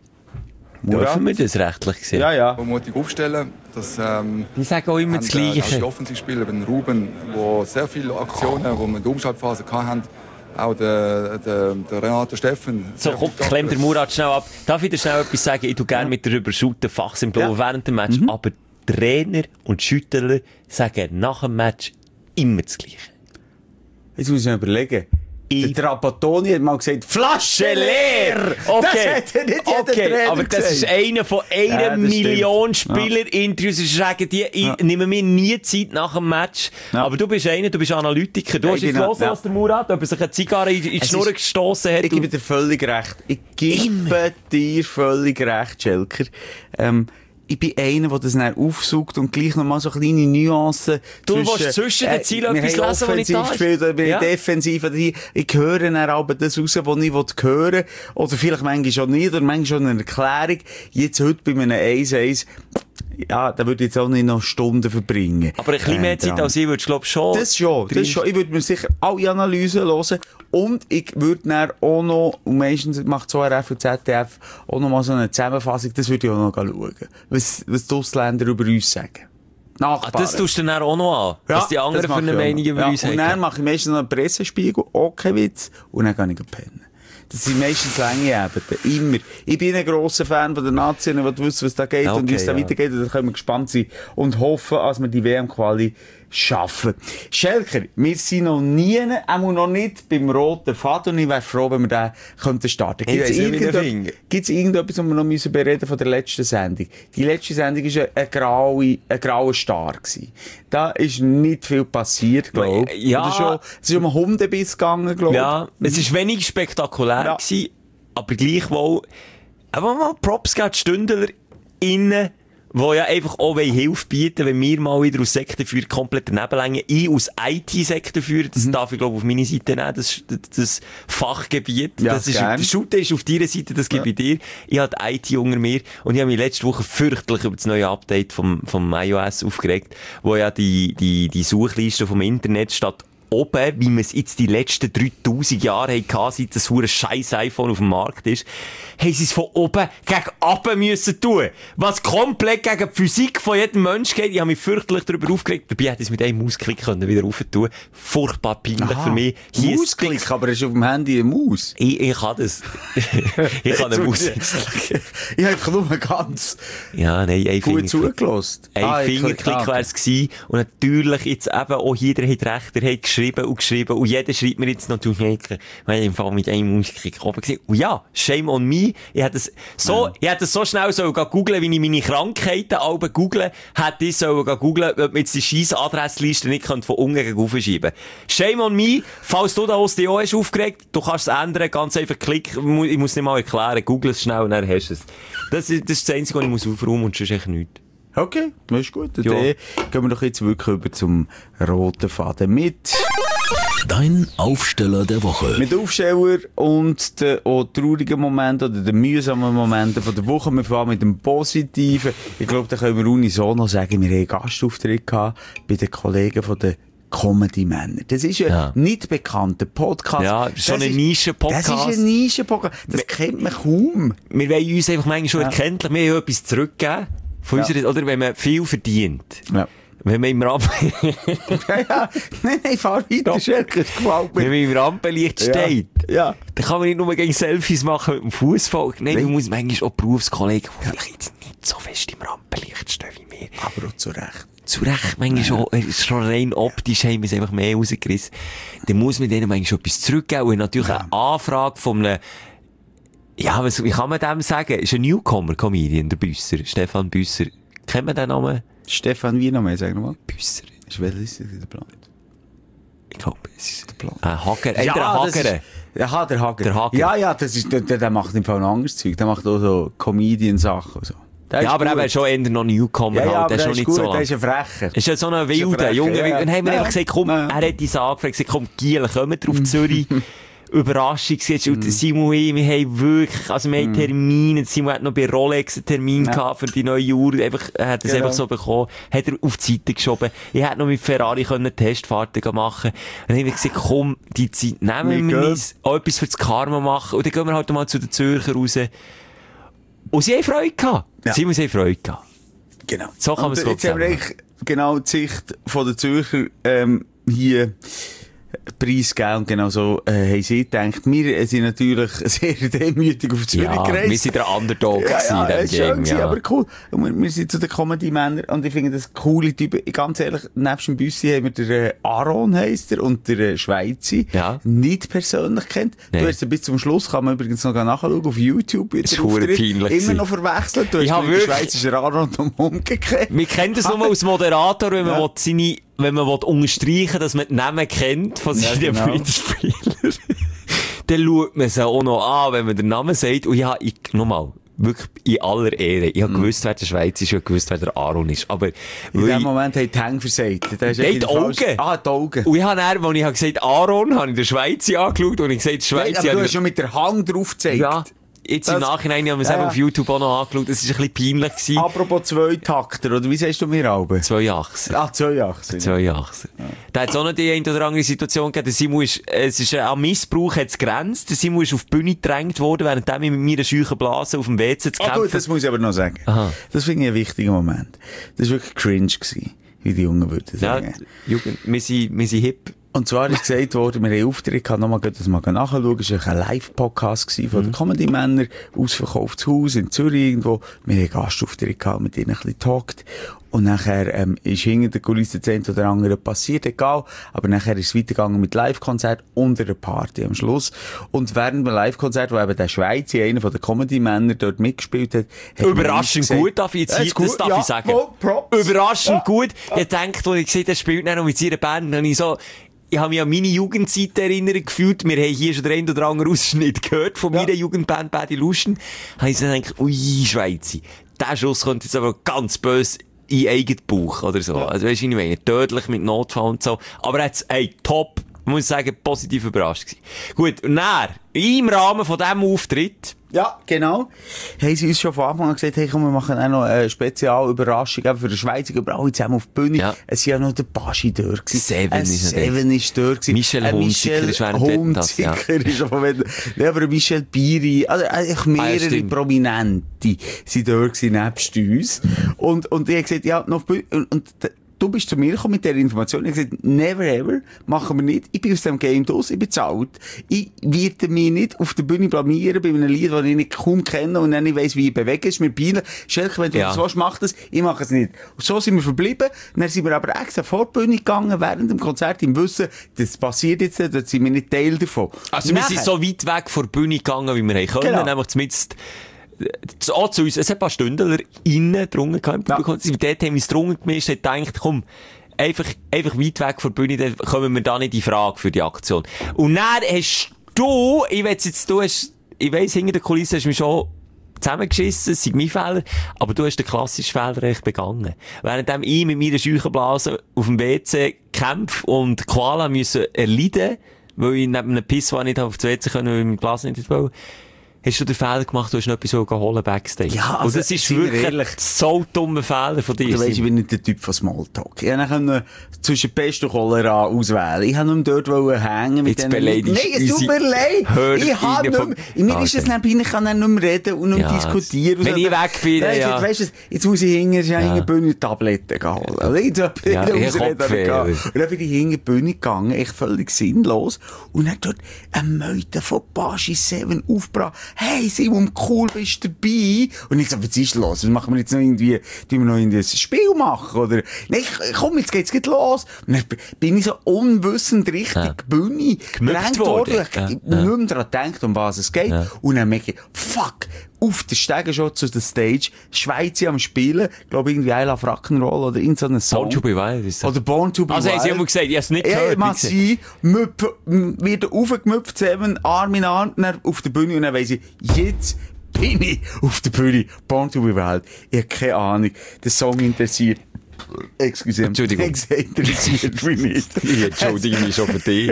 Dürfen wir das rechtlich gesehen? Ja, ja. mutig aufstellen. Das, ähm, Die sagen auch immer das haben, äh, Gleiche. die Offensivspieler, den Ruben, wo sehr viele Aktionen, die wir in der Umschaltphase hatten, auch der, der, der Renato Steffen. So, komm, klemm der Murat schnell ab. Darf ich dir schnell etwas sagen? Ich tu gerne mit dir überschuten, Fachsimpel Ja. während dem Match. Aber Trainer und Schüttler sagen nach dem Match immer das Gleiche. Jetzt muss ich mir überlegen. Ich- Der Trapattoni hat mal gesagt, Flasche leer! Okay, Das hat er nicht jeder okay, Trainer aber das gesagt. ist einer von einer Ja, das Million stimmt. Spieler-Interviews. Ich sage dir, ich nehme mir nie Zeit nach dem Match. Ja. Aber du bist einer, du bist Analytiker. Du Ja, hast ich jetzt bin- los, ja. was der Murat, ob er sich eine Zigarre in in die Es Schnur ist- gestossen hat. Ich gebe dir völlig recht. Ich gebe dir völlig recht, Schelker. Ähm, ich bin einer, der das dann aufsucht und gleich noch mal so kleine Nuancen Du willst zwischen den Zielen wir etwas haben lesen, was nicht da ist. offensiv gespielt, oder wir Ja. haben defensiv, oder die- ich höre dann aber das raus, was ich hören will. Oder vielleicht manchmal schon nicht, oder manchmal schon eine Erklärung. Jetzt heute bei einem eins eins, ja, da würde ich jetzt auch nicht noch Stunden verbringen. aber ein bisschen mehr Äh, Zeit dran. als ich würdest, glaube ich, schon. Das schon, das schon. Ich würde mir sicher alle Analysen hören. Und ich würde dann auch noch, und meistens macht das O R F und Z D F auch noch mal so eine Zusammenfassung, das würde ich auch noch schauen. Was, was die Ausländer über uns sagen. Ah, Nachbarn. das tust du dann auch noch an. was die anderen für mache eine ich auch Meinung noch. über ja, uns Und haben. dann mache ich meistens noch einen Pressespiegel, okay Witz, und dann gehe ich pennen. Das sind meistens lange Abende. Immer. Ich bin ein grosser Fan von der Nazi, ich will wissen, was da geht und wie es da Okay, ja. weitergeht. Und dann können wir gespannt sein und hoffen, dass wir die W M-Quali schaffen. Schelker, wir sind noch nie, auch noch nicht beim roten Faden, und ich wäre froh, wenn wir den könnten starten. Ich Gibt's weiss nicht, wie der irgende- Finger. Gibt's irgendetwas, was wir noch müssen bereden von der letzten Sendung? Die letzte Sendung war ein, ein, graue, ein grauer Star gewesen. Da ist nicht viel passiert, glaube ich. Ja. Oder schon, es ist um einen Hundebiss gegangen, glaube ich. Ja, es ist wenig spektakulär Ja. gewesen, aber gleichwohl, aber mal Props geben, die Stündler innen, die ja einfach auch Hilfe bieten, wenn wir mal wieder aus Sektenführer komplett daneben längen. Ich aus I T-Sektenführer, das Mhm. darf ich glaube auf meine Seite nehmen, das, das, das Fachgebiet. Ja, das ist, gern. der Shooter ist auf deiner Seite, das gebe ich dir. Ich habe I T unter mir und ich habe mich letzte Woche fürchterlich über das neue Update vom, vom iOS aufgeregt, wo ja die, die, die Suchliste vom Internet statt oben, wie wir es jetzt die letzten dreitausend Jahre hatten, seit das hure scheiß iPhone auf dem Markt ist, haben sie es von oben gegen unten müssen tun. Was komplett gegen die Physik von jedem Mensch geht. Ich habe mich fürchterlich darüber aufgeregt. Dabei hätte ich es mit einem Mausklick können wieder rauf tun. Furchtbar peinlich für mich. Hier ist Mausklick, aber es ist auf dem Handy eine Maus. ich, ich kann das. ich kann eine Maus. Ich habe einfach nur ganz Ja, nein, ein gut Fingerklick. zugelassen. Ein Ah, ich Fingerklick klick- wäre es gewesen. Und natürlich jetzt eben auch hier, der hat recht, der hat geschrieben, geschrieben und geschrieben. Und jeder schreibt mir jetzt natürlich, ich habe im Fall mit einem Musiker oben gesehen. Und ja, shame on me. Ich hätte das so, ja. ich hätte das so schnell so googeln, wie ich meine Krankheiten alle googeln, hätte ich so googeln, ob man jetzt die scheiß Adressliste nicht von unten gegen aufschieben. Shame on me. Falls du da aus dir auch hast aufgeregt, du kannst es ändern, ganz einfach klick. Ich muss nicht mal erklären, google es schnell und dann hast du es. Das ist, das ist das Einzige, was ich muss aufräumen und sonst echt nichts. Okay, das ist gut. Dann gehen wir doch jetzt wirklich über zum roten Faden mit. Dein Aufsteller der Woche. Mit Aufsteller und den auch traurigen Momenten oder den mühsamen Momenten von der Woche. Wir fahren mit dem Positiven. Ich glaube, da können wir unisono sagen, wir haben einen Gastauftritt gehabt bei den Kollegen von der Comedy-Männer. Das ist ein ja. nicht bekannter Podcast. Ja, so ein Nischen-Podcast. Das ist ein Nischen-Podcast. Das wir, kennt man kaum. Wir wollen uns einfach manchmal schon ja. erkenntlich, wir haben etwas zurückgeben. Von ja. unserer, oder wenn man viel verdient. Ja. Wenn man im Rampenlicht... ja, ja. Nein, nein, fahr weiter, Schelke, das gefällt mir. Wenn man im Rampenlicht steht, ja. Ja. dann kann man nicht nur gegen Selfies machen mit dem Fußvolk. Nein, man muss manchmal auch Berufskollegen, die ja. vielleicht jetzt nicht so fest im Rampenlicht stehen wie wir. Aber auch zu Recht. Zu Recht, manchmal schon, ja. schon rein optisch haben wir es einfach mehr rausgerissen. Dann muss man denen manchmal schon etwas zurückgeben. Und natürlich ja. eine Anfrage von einem, ja, was, wie kann man dem sagen? Ist ein Newcomer-Comedian, der Büsser, Stefan Büsser. Kennt man den Namen? Stefan, wie Name, sag nochmal? Büsser. Welches ist der Plan? Ich glaube, es ist der Plan. Ein Hager, äh, ja, der Hager. Ja, der Hager. Der Hager. Ja, ja, das ist, der, der macht im Fall ein anderes Zeug. Der macht auch so Comedian-Sachen und so. Ja, aber er ist schon eher noch Newcomer. Ja, ja, halt. aber der ist schon nicht gut, so. Der ist ein Frecher. Ist ja so ein wilder, junger, ja, ja. Und dann haben wir ja. einfach gesagt, komm, ja. er hat uns angefragt, gesagt, komm, Giel, kommen wir auf Zürich. Überraschung jetzt. Und Simon, wir haben wirklich, also wir haben Termine. Simon hat noch bei Rolex einen Termin ja. gehabt für die neue Uhr. Einfach, er hat es genau. einfach so bekommen. Hat er auf die Seite geschoben. Ich hätte noch mit Ferrari können Testfahrten machen. Und dann haben wir gesagt, komm, die Zeit nehmen wir uns, auch etwas für das Karma machen. Und dann gehen wir halt mal zu den Zürcher raus. Und sie haben Freude gehabt. Ja. Simon, sie haben Freude gehabt. Genau. So kann man es jetzt haben wir eigentlich genau die Sicht von den Zürcher, ähm, hier, Preis gegeben und genau so äh, haben sie gedacht. Wir sind natürlich sehr demütig auf Zürich ja, gereist. Wir sind der Underdog ja, ja, in diesem Game. Gewesen, ja, aber cool. Und wir, wir sind zu den Comedy-Männern und ich finde das coole Typen. Ganz ehrlich, nebst dem Büssi haben wir den äh, Aaron heisst er und der äh, Schweizer ja. nicht persönlich kennt. Nee. Du hast ihn bis zum Schluss, kann man übrigens noch nachschauen auf YouTube. Das ist peinlich. Immer noch verwechselt. Du ich hast den wirklich... Schweizer Aaron umgekehrt. Wir kennen das nur als Moderator, wenn man ja. seine... wenn man unterstreichen will, dass man die Namen kennt von seinen ja, genau. Mitspielern, dann schaut man sie auch noch an, wenn man den Namen sagt. Und ja, ich, nochmal, wirklich in aller Ehre. Ich habe mm. gewusst, wer der Schweizer ist, ich habe gewusst, wer der Aaron ist. Aber, in dem Moment hat die Hänge versagt. Nein, die Augen. Ah, die Augen. Und ich habe dann, als ich habe gesagt Aaron, habe ich den Schweizer angeschaut und ich gesagt, Schweizer. Nein, aber du hast schon mit der Hand drauf gezeigt. Ja. Jetzt das, im Nachhinein haben wir es ja, eben auf YouTube auch noch angeschaut. Das war ein bisschen peinlich gewesen. Apropos Zweitakter, oder wie sagst du mir Alben? Zwei Achsen. Ah, zwei Achsen. Zwei Achsen. Ja. Da hat es auch noch die eine oder andere Situation gegeben. Der Simon ist, es ist, am Missbrauch hat es grenzt. Der Simon ist auf die Bühne gedrängt worden, während ich mit meiner scheuchen Blase auf dem W C zu kämpfen. Ah, gut, das muss ich aber noch sagen. Aha. Das finde ich ein wichtiger Moment. Das war wirklich cringe gewesen, wie die Jungen würden sagen. Ja, Jugend, wir sind, wir sind hip. Und zwar ist gesagt worden, wir haben Auftritt gehabt, nochmal das mal nachschauen. Es war ein Live-Podcast von mhm. den Comedy-Männern, ausverkauftes Haus in Zürich irgendwo. Wir haben Gastauftritt gehabt, mit ihnen ein bisschen getagt. Und nachher, ähm, ist hinter der Kulisse das eine oder andere passiert, egal. Aber nachher ist es weitergegangen mit Live-Konzert und einer Party am Schluss. Und während dem Live-Konzert, wo eben der Schweizer, einer von den Comedy-Männern dort mitgespielt hat, hat überraschend gesagt, gut, darf ich jetzt hier, das darf ja, ich sagen. Oh, überraschend ja. gut. Ich denke, als ich gesehen habe, er spielt dann noch mit seiner Band, dann ich so, ich habe mich an meine Jugendzeit erinnert gefühlt. Wir haben hier schon den einen oder anderen Ausschnitt gehört von ja. meiner Jugendband Bad Illusion. Da habe ich dann gedacht, ui, Schweizer. Der Schuss kommt jetzt aber ganz böse in eigenen Bauch oder so. Ja. Also weisst du, ich meine, tödlich mit Notfall und so. Aber jetzt, ey, top. Ich muss sagen, positiv überrascht gewesen. Gut, und dann, im Rahmen von diesem Auftritt, ja, genau. Haben sie uns schon von Anfang an gesagt, hey, komm, wir machen auch noch eine Spezialüberraschung für die Schweizer, aber alle zusammen auf die Bühne. Ja. Es war ja noch der Baschi dort. Seven ein ist Seven ist dort. Michel äh, Hunziker ist während Hunziker das, ja. ist auch während, ja, aber Michel Biri, also eigentlich mehrere ah, ja, Prominente sind dort gewesen, nebst uns. Und, und ich habe gesagt, ja, noch auf die Bühne. Und, und du bist zu mir gekommen mit dieser Information. Ich habe gesagt, never ever, machen wir nicht. Ich bin aus dem Game draus, ich bin bezahlt. Ich werde mich nicht auf der Bühne blamieren bei einem Lied, das ich nicht kaum kenne und dann nicht weiss, wie ich bewege ist mit Bienen. Schelke, wenn du ja. das willst, mach das. Ich mache es nicht. Und so sind wir verblieben. Dann sind wir aber extra vor die Bühne gegangen, während dem Konzert, im Wissen, das passiert jetzt, da sind wir nicht Teil davon. Also wir sind so weit weg von der Bühne gegangen, wie wir haben können, genau. Nämlich zumindest auch zu uns, es hat ein paar Stündler innen drungen gehabt, ja. Dort haben wir es drungen gemischt, haben gedacht, komm, einfach, einfach weit weg von der Bühne, dann kommen wir da nicht in Frage für die Aktion. Und dann hast du, ich weiss jetzt, du hast, ich weiss, hinter der Kulisse hast du mich schon zusammengeschissen, es sei mein Fehler, aber du hast den klassischen Fehler echt begangen. Währenddem ich mit meiner Scheuchenblase auf dem W C kämpfe und Koala müssen erleiden, weil ich neben einem Pissoir nicht auf das W C können, weil ich meine Blase nicht wollte, hast du den Fehler gemacht, du hast noch etwas holen Backstage. Ja, also, und das ist wirklich ein so dummer Fehler von dir. Du weisst, ich bin nicht der Typ von Smalltalk. Ich konnte zwischen Pest und Cholera auswählen. Ich wollte nur dort hängen mit denen. Nein, es tut mir leid. Ich habe nicht mehr, mir okay. ist es nicht peinlich, ich kann nicht mehr reden und nicht mehr ja, diskutieren. Wenn ich weg bin, nein, ja. Weißt du, jetzt muss ich hinten, ja. hinten Bühne Tabletten holen. Ich habe ja, Ausreden. Und dann bin ich hinten die Bühne gegangen, echt völlig sinnlos. Und dann dort eine Meute von Baschi Seven aufgebracht. Hey, Simon, cool, bist du dabei? Und ich so, was ist los? Was machen wir jetzt noch irgendwie, tun wir noch irgendwie ein Spiel machen? Oder, nein, komm, jetzt geht's geht los. Und dann bin ich so unwissend Richtung ja. Bühne gedrängt worden. Ich ja. nicht mehr daran gedacht, um was es geht. Ja. Und dann merke ich, fuck, auf der Stege schon zu der Stage, Schweizer am Spielen, glaube irgendwie I Love Rock'n'Roll oder in so einem Song. Born to be Wild ist das. Oder Born to be also, Wild. Also haben sie immer gesagt, ich habe es nicht gehört. Ja, man sie wird aufgemüpft, Seven, Arm in Arm, auf der Bühne und dann weiss ich, jetzt bin ich auf der Bühne. Born to be Wild. Ich habe keine Ahnung. Der Song interessiert. Excuse. Entschuldigung. Interessiert mich nicht. Ich entschuldige mich schon für dich.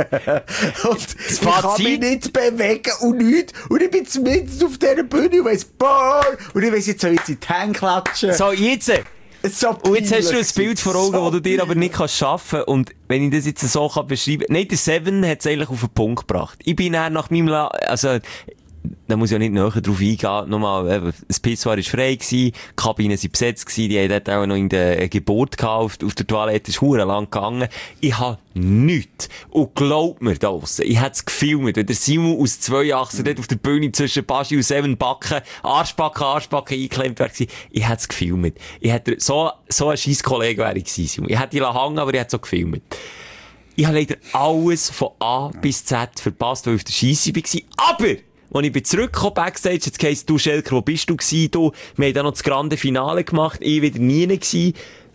Und ich kann mich nicht bewegen und nichts. Und ich bin zumindest auf dieser Bühne und weiss, Born! Und ich weiss, jetzt soll ich jetzt in die Hände klatschen. So, jetzt! So und jetzt hast du ein Bild vor Augen, so das du dir aber nicht kannst schaffen. Und wenn ich das jetzt so kann beschreiben kann, nein, der Seven hat es eigentlich auf den Punkt gebracht. Ich bin dann nach meinem, La- also, da muss ich ja nicht näher drauf eingehen. Nochmal, das Pissoir war frei gewesen, die Kabinen waren besetzt gewesen, die haben dort auch noch in der Geburt gehabt, auf der Toilette ist verdammt lang gegangen. Ich habe nichts. Und glaub mir da draussen, ich hätte es gefilmt, wenn der Simon aus zwei Achsen dort auf der Bühne zwischen Baschi und Seven Backen, Arschbacken, Arschbacken eingeklemmt wäre gewesen. Ich hätte es gefilmt. Ich hätte, so, so ein scheiß Kollege wäre ich gewesen, Simon. Ich hätte ihn hängen, aber ich hätte es auch gefilmt. Ich habe leider alles von A bis Z verpasst, weil ich auf der Scheisse war. Aber! Als ich bin zurückgekommen Backstage, jetzt heisst du, Schelker, wo bist du gewesen? Du, wir haben dann noch das grande Finale gemacht, ich wieder nie gewesen.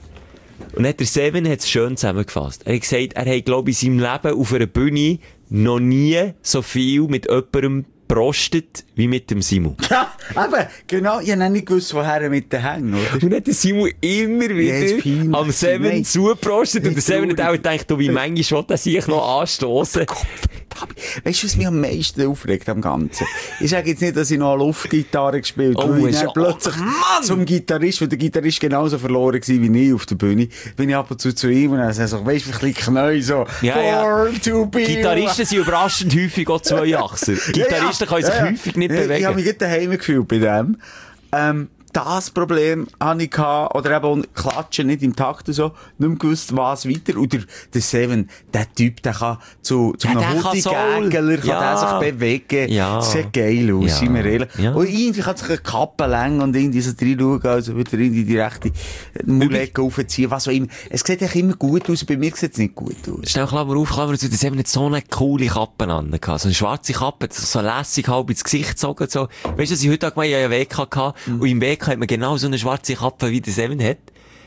Und dann hat der Seven hat's schön zusammengefasst. Er hat gesagt, er hat, glaube ich, in seinem Leben auf einer Bühne noch nie so viel mit jemandem prostet wie mit dem Simon. Ja, aber genau, ich habe nicht gewusst, woher mit den Hängen, oder? Und dann hat der Simon immer wieder ja, am Seven zugeprostet und der Seven hat auch gedacht, du, wie manchmal will er sich noch anstoßen. Weißt du, was mich am meisten aufregt am Ganzen? Ich sage jetzt nicht, dass ich noch eine Luftgitarre gespielt habe, oh, weil ich dann plötzlich oh, zum Gitarrist, weil der Gitarrist genauso verloren war wie ich auf der Bühne, bin ich ab und zu zu ihm und dann sage ich, weißt du, ein bisschen Knäu, so, ja, ja. Gitarristen sind überraschend häufig auch Zweiachser. Gitarristen können sich ja, ja. häufig nicht bewegen. Ich habe mich gerade daheim gefühlt bei dem. Ähm, das Problem hatte ich gehabt, oder eben klatschen nicht im Takt und so, nicht mehr gewusst, was weiter. Oder der Seven, der Typ, der kann zu, zu ja, einem Hutti-Gägler, kann ja. der sich bewegen. Ja. Das sieht geil aus, ja. Sind wir ehrlich. Ja. Und irgendwie kann sich eine Kappe längen und irgendwie so reinschauen, also wieder in die rechte Mulecke aufziehen, was auch immer. Es sieht eigentlich immer gut aus, bei mir sieht es nicht gut aus. Schnell, Klammer auf, Klammer zu, der Seven hat so eine coole Kappe an. So eine schwarze Kappe, so lässig halb ins Gesicht gezogen, so. Weißt du, dass ich heute Tag mal ja W K hatte, mhm. und im W K hat man genau so eine schwarze Kappe, wie der Seven hat.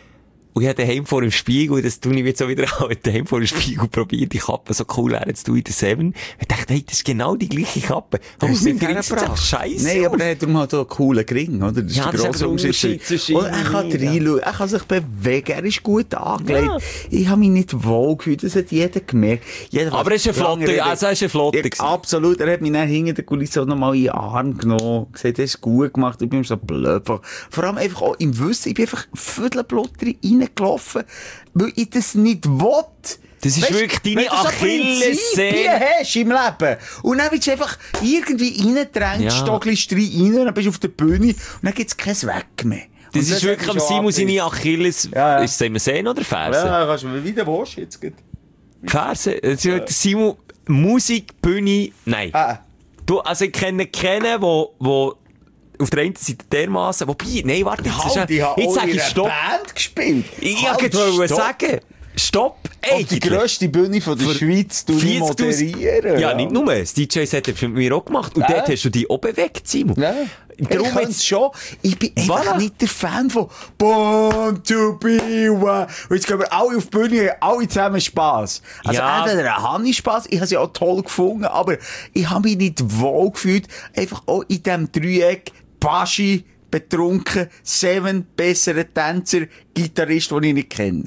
Und ich habe daheim vor dem Spiegel, das tue ich jetzt auch wieder an, daheim vor dem Spiegel probiert, die Kappe so cool wäre, jetzt tue ich den Seven. Ich dachte, hey, das ist genau die gleiche Kappe. Aber es ist nicht scheiße. Nein, aber er hat halt so einen coolen Gring, oder? Das ist ja, der grosse Unterschied. Und er kann reinschauen, er kann sich bewegen, er ist gut angelegt. Ja. Ich habe mich nicht wohl gefühlt, das hat jeder gemerkt. Jeder aber er ist ein Flotte, also er ist ein Flotte. Ja, absolut, er hat mich dann hinter der Kulisse auch noch mal in den Arm genommen, gesagt, er ist gut gemacht, ich bin so blöd. Vor allem einfach auch im Wissen, ich bin einfach viertelblut reingelaufen, weil ich das nicht will. Das ist weißt, wirklich deine Achillessehne. Die hast im Leben. Und dann willst du einfach irgendwie reindrängen, ja. Stockli rein, und dann bist du auf der Bühne, und dann gibt's kein Weg mehr. Das ist das wirklich am Simon seine Achilles, ja, ja. Ist es Sehne oder Ferse? Ja, kannst du mir wieder wasch jetzt gut. Ferse? Ja. Simon, Musik, Bühne, nein. Ah. Du, also ich kenne keinen, wo, wo auf der einen Seite dermassen, wobei, nein, warte, jetzt, halt, ist, jetzt sag ich Stopp. Band gespielt. Ich halt, wollte sagen, Stopp, ey. Die grösste Bühne von der Für Schweiz, du moderieren. Ja, nicht nur, das D J-Set hast du mit mir auch gemacht. Und ja. Dort hast du dich auch bewegt, Simon. Ja. Darum ich jetzt schon. Ich bin einfach voilà. nicht der Fan von Born to be one. Und jetzt gehen wir alle auf die Bühne, alle zusammen Spass. Also ja. Entweder habe ich Spass, ich habe sie auch toll gefunden, aber ich habe mich nicht wohl gefühlt, einfach auch in diesem Dreieck, Baschi, betrunken, Seven, bessere Tänzer, Gitarrist, den ich nicht kenne.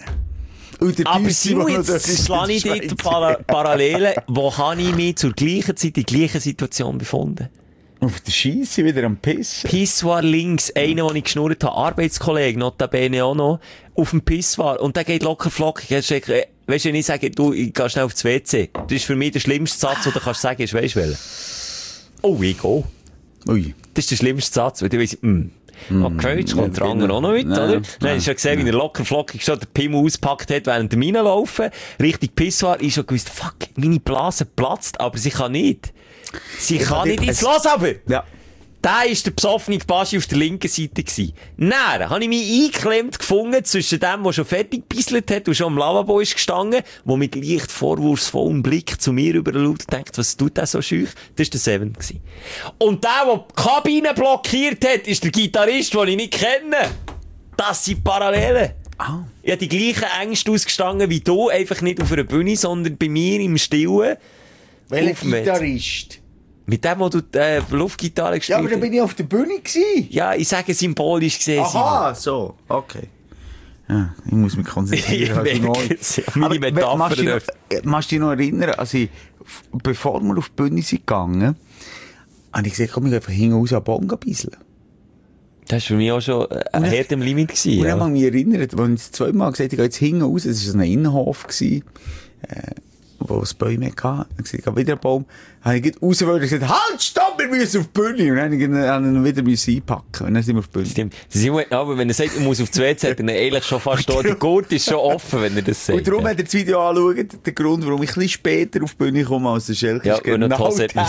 Aber Simon, jetzt schlage ich dort Para- Parallelen. Wo habe ich mich zur gleichen Zeit in der gleichen Situation befunden? Auf der Scheisse wieder am Pissen. Pissoir links, einer, den ich geschnurrt habe, Arbeitskollege, notabene auch noch, auf dem Pissoir. Und der geht locker flockig. Weißt du, wenn ich sage, du, ich gehe schnell aufs W C. Das ist für mich der schlimmste Satz, den du kannst sagen, ist, weisst du welchen? Oh, ich gehe. Ui. Das ist der schlimmste Satz, weil du weißt, mm. Okay, jetzt kommt der andere auch noch mit, oder? Nein, Dann hast du ja gesehen, wie er locker flockig schon den Pimmel ausgepackt hat, während der reinlaufen. Richtig Pissoir. Ich schon gewusst, fuck, meine Blase platzt, aber sie kann nicht. Sie ich kann nicht ins Los, aber! Ja. Da war der besoffene Baschi auf der linken Seite gewesen. Dann habe ich mich eingeklemmt gefunden zwischen dem, der schon fertig gebisselt hat und schon am Lavabo ist gestanden, der mit leicht vorwurfsvollem Blick zu mir rüberschaut und denkt, was tut der so schüch? Das war der Seven gewesen. Und der, der die Kabine blockiert hat, ist der Gitarrist, den ich nicht kenne. Das sind Parallelen. Oh. Ich habe die gleichen Ängste ausgestanden wie du, einfach nicht auf einer Bühne, sondern bei mir im Stillen. Welcher Gitarrist? Mit dem, wo du die äh, Luftgitarre gespielt hast. Ja, aber da bin ich auf der Bühne gewesen. Ja, ich sage symbolisch gesehen. Aha, so, okay. Ja, ich muss mich konzentrieren. Ich merke es, ja, meine Metapher. Machst du dich noch erinnern, als ich, bevor wir auf die Bühne sind gegangen, habe ich gesagt, komm, ich einfach hinten raus an den Boden bisseln. Das war für mich auch schon ein Herd im Limit gewesen. Und ja. Ich habe mich erinnert, als ich das zweite Mal gesagt habe, ich gehe jetzt hinten raus, es war so ein Innenhof gewesen, äh, wo es Bäume hatte. Dann habe ich gesagt, wieder ein Baum. Dann habe ich raus und gesagt, halt, stopp, wir müssen auf die Bühne. Und dann habe ich ihn wieder einpacken. Und dann sind wir auf die Bühne. Stimmt. Simon, aber wenn er sagt, er muss auf die W C, dann eigentlich schon fast da. Der Gurt ist schon offen, wenn er das sagt. Und darum ja. Hat er das Video anschaut, der Grund, warum ich ein bisschen später auf die Bühne komme als der Schelke. Ja, und noch Hose hat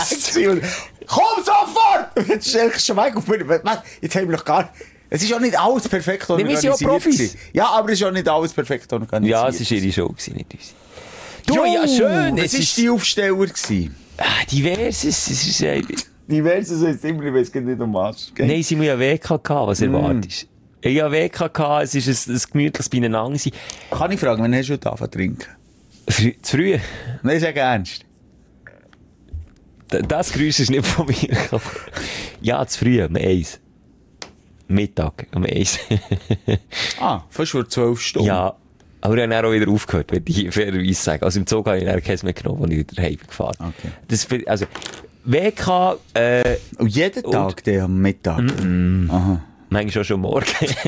komm sofort! Und jetzt ist Schelke schon weg auf die Bühne. Jetzt haben wir noch gar nicht... Es ist auch nicht alles perfekt organisiert. Wir sind ja Profis. Ja, aber es ist auch nicht alles perfekt organisiert. Ja, es war ihre Show, nicht unsere. Du, jo, ja, schön. Es war die Aufsteller gewesen. Ah, diverses. Es ist, äh, diverses heisst immer, ich weiss nicht um was. Okay? Nein, sie haben ja W K gehabt, was mm. erwartest. Ich habe W K gehabt, es ist ein, ein gemütliches Beieinander. Kann ich fragen, wann hast du angefangen zu trinken? Frü zu früh? Nein, sag ernst. D das Geräusch ist nicht von mir gekommen. Ja, zu früh, um eins. Mittag, um eins. Ah, fast vor zwölf Stunden. Ja. Aber ich habe dann auch wieder aufgehört, wenn ich fairerweise sagen. Also im Zug habe ich dann keins mehr genommen, als ich wieder heim gefahren bin. Okay. Das, also, W K, äh... Und jeden Tag, und, der am Mittag? Mm, mm. Aha. Manchmal auch schon morgen.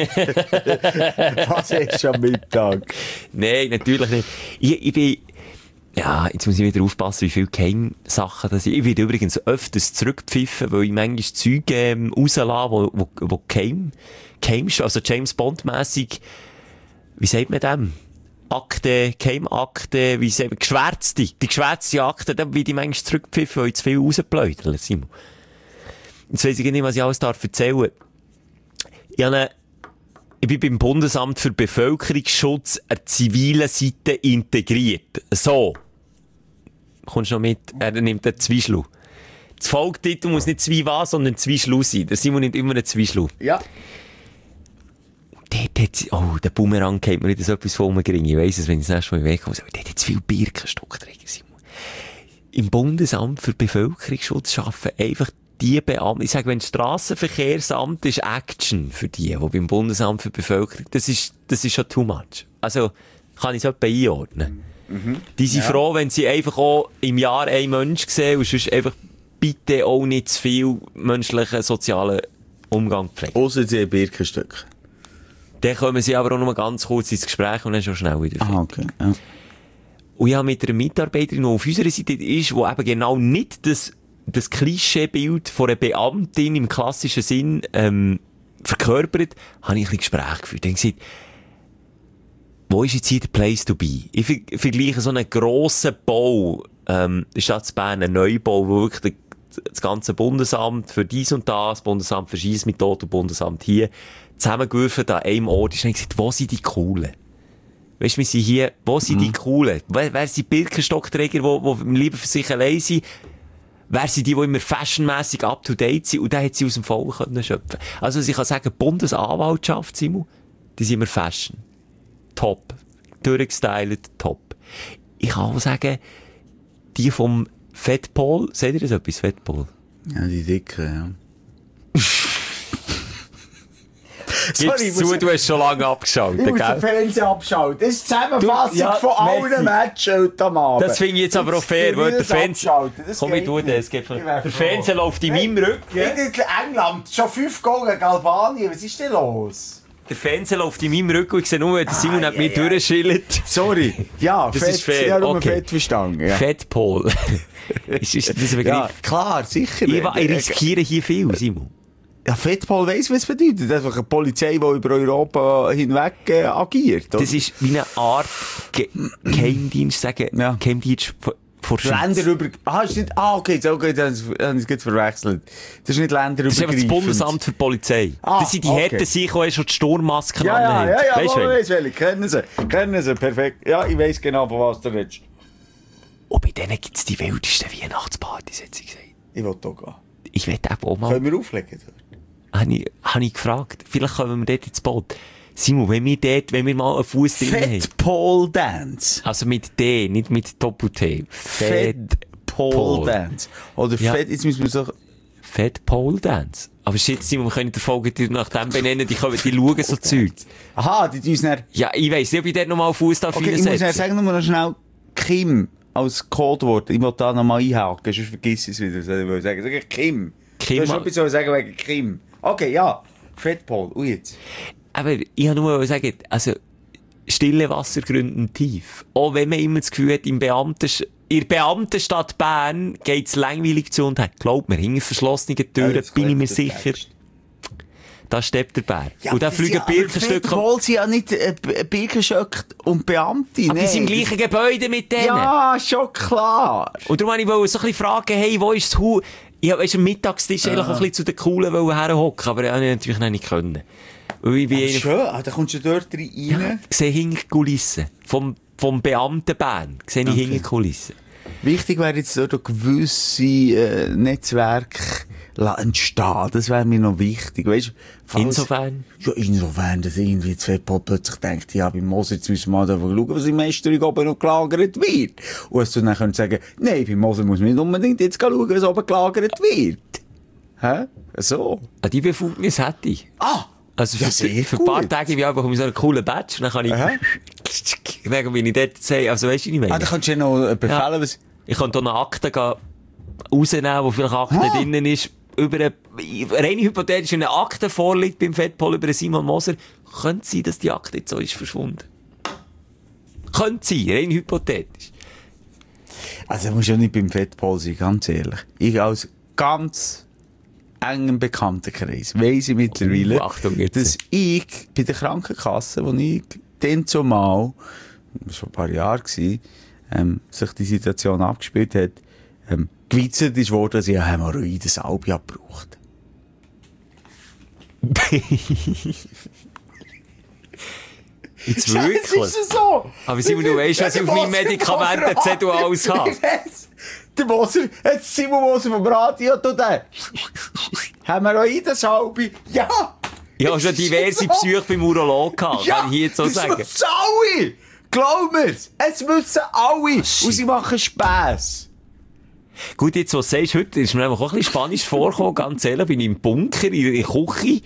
Was ist schon Mittag? Nein, natürlich nicht. Ich, ich bin... Ja, jetzt muss ich wieder aufpassen, wie viele Geheimsachen das sind. Ich werde übrigens öfters zurückpfiffen, weil ich manchmal Zeug ähm, rauslasse, wo, wo, wo geheim, geheim, also James Bond-mässig, wie sagt man dem? Akte, Geheimakte, wie sagt man, geschwärzte, die geschwärzte Akte, da werde ich manchmal zurückpfiffen, weil ich zu viel rausbläudere, Simon. Jetzt weiss ich nicht, was ich alles darf erzählen. Ich habe Ich bin beim Bundesamt für Bevölkerungsschutz eine zivile Seite integriert. So. Kommst du noch mit? Er nimmt einen Zweischlu. Das Folgetitel muss nicht zwei was, sondern zwei Schlu sein. Der Simon nimmt immer einen Zweischlu. Ja. Dort hat oh, der Bumerang geht mir nicht so etwas von umgering. Ich weiss es, wenn ich das nächste Mal wegkomme. Aber dort hat zu viel Birkenstock drin, Simon. Im Bundesamt für Bevölkerungsschutz arbeiten einfach die Beamten, ich sage, wenn das Strassenverkehrsamt ist Action für die, die beim Bundesamt für Bevölkerung, das ist, das ist schon too much. Also, kann ich es etwa einordnen. Mhm. Die sind ja. froh, wenn sie einfach auch im Jahr einen Mensch sehen und sonst einfach bitte auch nicht zu viel menschlichen, sozialen Umgang pflegen. Ausser sie ein Birkenstück. Dann kommen sie aber auch nur ganz kurz ins Gespräch und dann schon schnell wieder. Ah, okay. Ja. Und ich habe mit einer Mitarbeiterin, die auf unserer Seite ist, die eben genau nicht das das Klischeebild von einer Beamtin im klassischen Sinn ähm, verkörpert, habe ich ein bisschen Gespräch geführt. Ich habe gesagt, wo ist jetzt hier der Place to be? Ich ver- vergleiche so einen grossen Bau, ähm, in Stadt Bern, einen Neubau, wo wirklich der, das ganze Bundesamt für dies und das, Bundesamt für Schiessmethode und Bundesamt hier, zusammengewürfelt an einem Ort. Ich habe gesagt, wo sind die Coolen? Weisst du, wir sind hier, wo sind mhm. die Coolen? Wer, wer sind die Birkenstockträger, die, die lieber für sich allein sind? Wer sind die, die immer fashionmässig up to date sind? Und da hat sie aus dem Volk können schöpfen. Also, ich kann sagen, die Bundesanwaltschaft, Simon, die sind immer Fashion. Top. Durchgestylt, top. Ich kann auch sagen, die vom Fettpol, seht ihr das etwas, Fettpol? Ja, die Dicken, ja. Sorry, Gib's zu, du hast schon lange abgeschaltet, ich gell? Ich muss den Fernseher abschalten. Das ist die Zusammenfassung du, ja, von allen merci. Matches heute am Abend. Das finde ich jetzt aber auch fair, weil der Fernseher... Komm, ich tu das. Der Fernseher läuft in meinem Rücken. England, schon fünf Goal gegen Albanien. Was ist denn los? Der Fernseher läuft in meinem Rücken und ich sehe nur, der Simon ah, hat mich yeah, durchschillt. Sorry. Ja, das Fett, ist fair. Ja, nur okay. Fett verstanden. Ja. Fettpol. ist, ist das ein Begriff? Ja, klar, sicher. Ich, ich riskiere hier viel, Simon. Ja, Fettpol weiss, was es bedeutet. Einfach eine Polizei, die über Europa hinweg äh, agiert. Oder? Das ist wie eine Art Ge- Geheimdienst, sagen, ja. Geheimdienst vor Schweiz. Länder über... Ah, ist nicht... Ah, okay, okay, das habe ich jetzt verwechselt. Das ist nicht länderübergreifend. Das ist einfach das Bundesamt für Polizei. Ah, das sind die okay. Härten, die auch schon die Sturmmasken ja, annehmen. Ja, ja, ja, weißt ich weiss welche. Kennen sie. Kennen sie, perfekt. Ja, ich weiss genau, von was du redest. Und bei denen gibt es die wildesten Weihnachtspartys, hat sie gesagt. Ich will da gehen. Ich will auch mal... Können wir auflegen dort? Habe ich, hab ich gefragt. Vielleicht kommen wir dort ins Boot. Simon, wenn wir dort, wenn wir mal einen Fuß drin haben. Fat Pole Dance. Also mit D, nicht mit Doppel-T. Fat Pole Dance. Oder ja. Fett, jetzt müssen wir so... Fat Pole Dance. Aber shit, Simon, wir können die Folge nach dem benennen, die, kommen, die schauen so Zeug. Aha, die tun dann... Ja, ich weiss nicht, ob ich dort noch mal einen Fuß darf okay, ich muss ja sagen, nur noch schnell Kim als Codewort. Ich will da noch mal einhaken, sonst vergiss ich es wieder. Ich will sagen, sag Kim. Kim. Du hast etwas sagen wegen Kim. Okay, ja. Fettpol. Und jetzt? Aber ich habe nur sagen, also, stille Wasser gründen tief. Auch wenn man immer das Gefühl hat, im Beamten, in der Beamtenstadt Bern geht es langweilig zu und hat, glaubt mir, hinter verschlossenen Türen, ja, bin ich mir sicher, Text. Da steppt der Bär. Ja, und da fliegen ja, Birkenstücke. Fettpol sind ja nicht äh, Birkenstücke und Beamte. Aber nee. die sind im gleichen Gebäude mit denen. Ja, schon klar. Und darum wollte ich so ein bisschen fragen, hey, wo ist das Haus? Ich wollte am Mittagstisch eigentlich auch ein bisschen zu den Coolen herhocken, aber das konnte ich natürlich noch nicht können. Ich bin ja, schön, ah, da kommst du dort rein. Ja, ich sehe hinter die Kulissen. Vom, vom Beamten Bern sehe ich okay. hinter die Kulissen. Wichtig wäre jetzt dort gewisse äh, Netzwerke entstehen. Das wäre mir noch wichtig. Weißt, falls, insofern? Ja, insofern, dass irgendwie zwei Pop plötzlich denkt, ja, beim Moser, jetzt müssen wir mal schauen, was im Meisterung oben noch gelagert wird. Und dass du dann könntest sagen, nein, beim Moser muss man nicht unbedingt jetzt schauen, was oben gelagert wird. Hä? So. Ah, die Befugnis hätte ich. Ah! Also für, ja, für ein paar Tage habe ich so einen coolen Badge und dann kann ich, dann bin ich dort sagen, also weißt du, wie ich meine? Ah, dann kannst du ja noch befehlen, ja. was... Ich kann hier eine Akte rausnehmen, wo vielleicht Akte ah. drinnen ist, über eine, rein hypothetisch, wenn eine Akte vorliegt beim Fettpol über Simon Moser, könnte sein, dass die Akte jetzt so ist verschwunden. Könnte sein, rein hypothetisch. Also, du musst ja nicht beim Fettpol sein, ganz ehrlich. Ich als ganz engem Bekanntenkreis weiss ich mittlerweile, oh, Achtung, dass ich bei der Krankenkasse, wo ich dann zumal, das war schon ein paar Jahre gewesen, ähm, sich die Situation abgespielt hat, ähm, gewitzelt ist worden, dass ich ein Hämorrhoides Salbia gebraucht. Jetzt wirklich? Das ist so. Aber Simon, du weißt, was ich auf meinem Medikamentenzettel alles habe. Der Moser, jetzt Simon Moser vom Radio, du den. Hämorrhoides Salbia, ja! Ich habe schon diverse Psyche beim Urolog gehabt, ja, kann ich jetzt so sagen. Das wissen alle! Glaub mir's! Es wissen alle! Oh, und sie machen Spass. Gut, jetzt, was du sagst, heute ist mir einfach auch ein bisschen Spanisch vorgekommen, ganz ehrlich, bin ich im Bunker, in der Küche.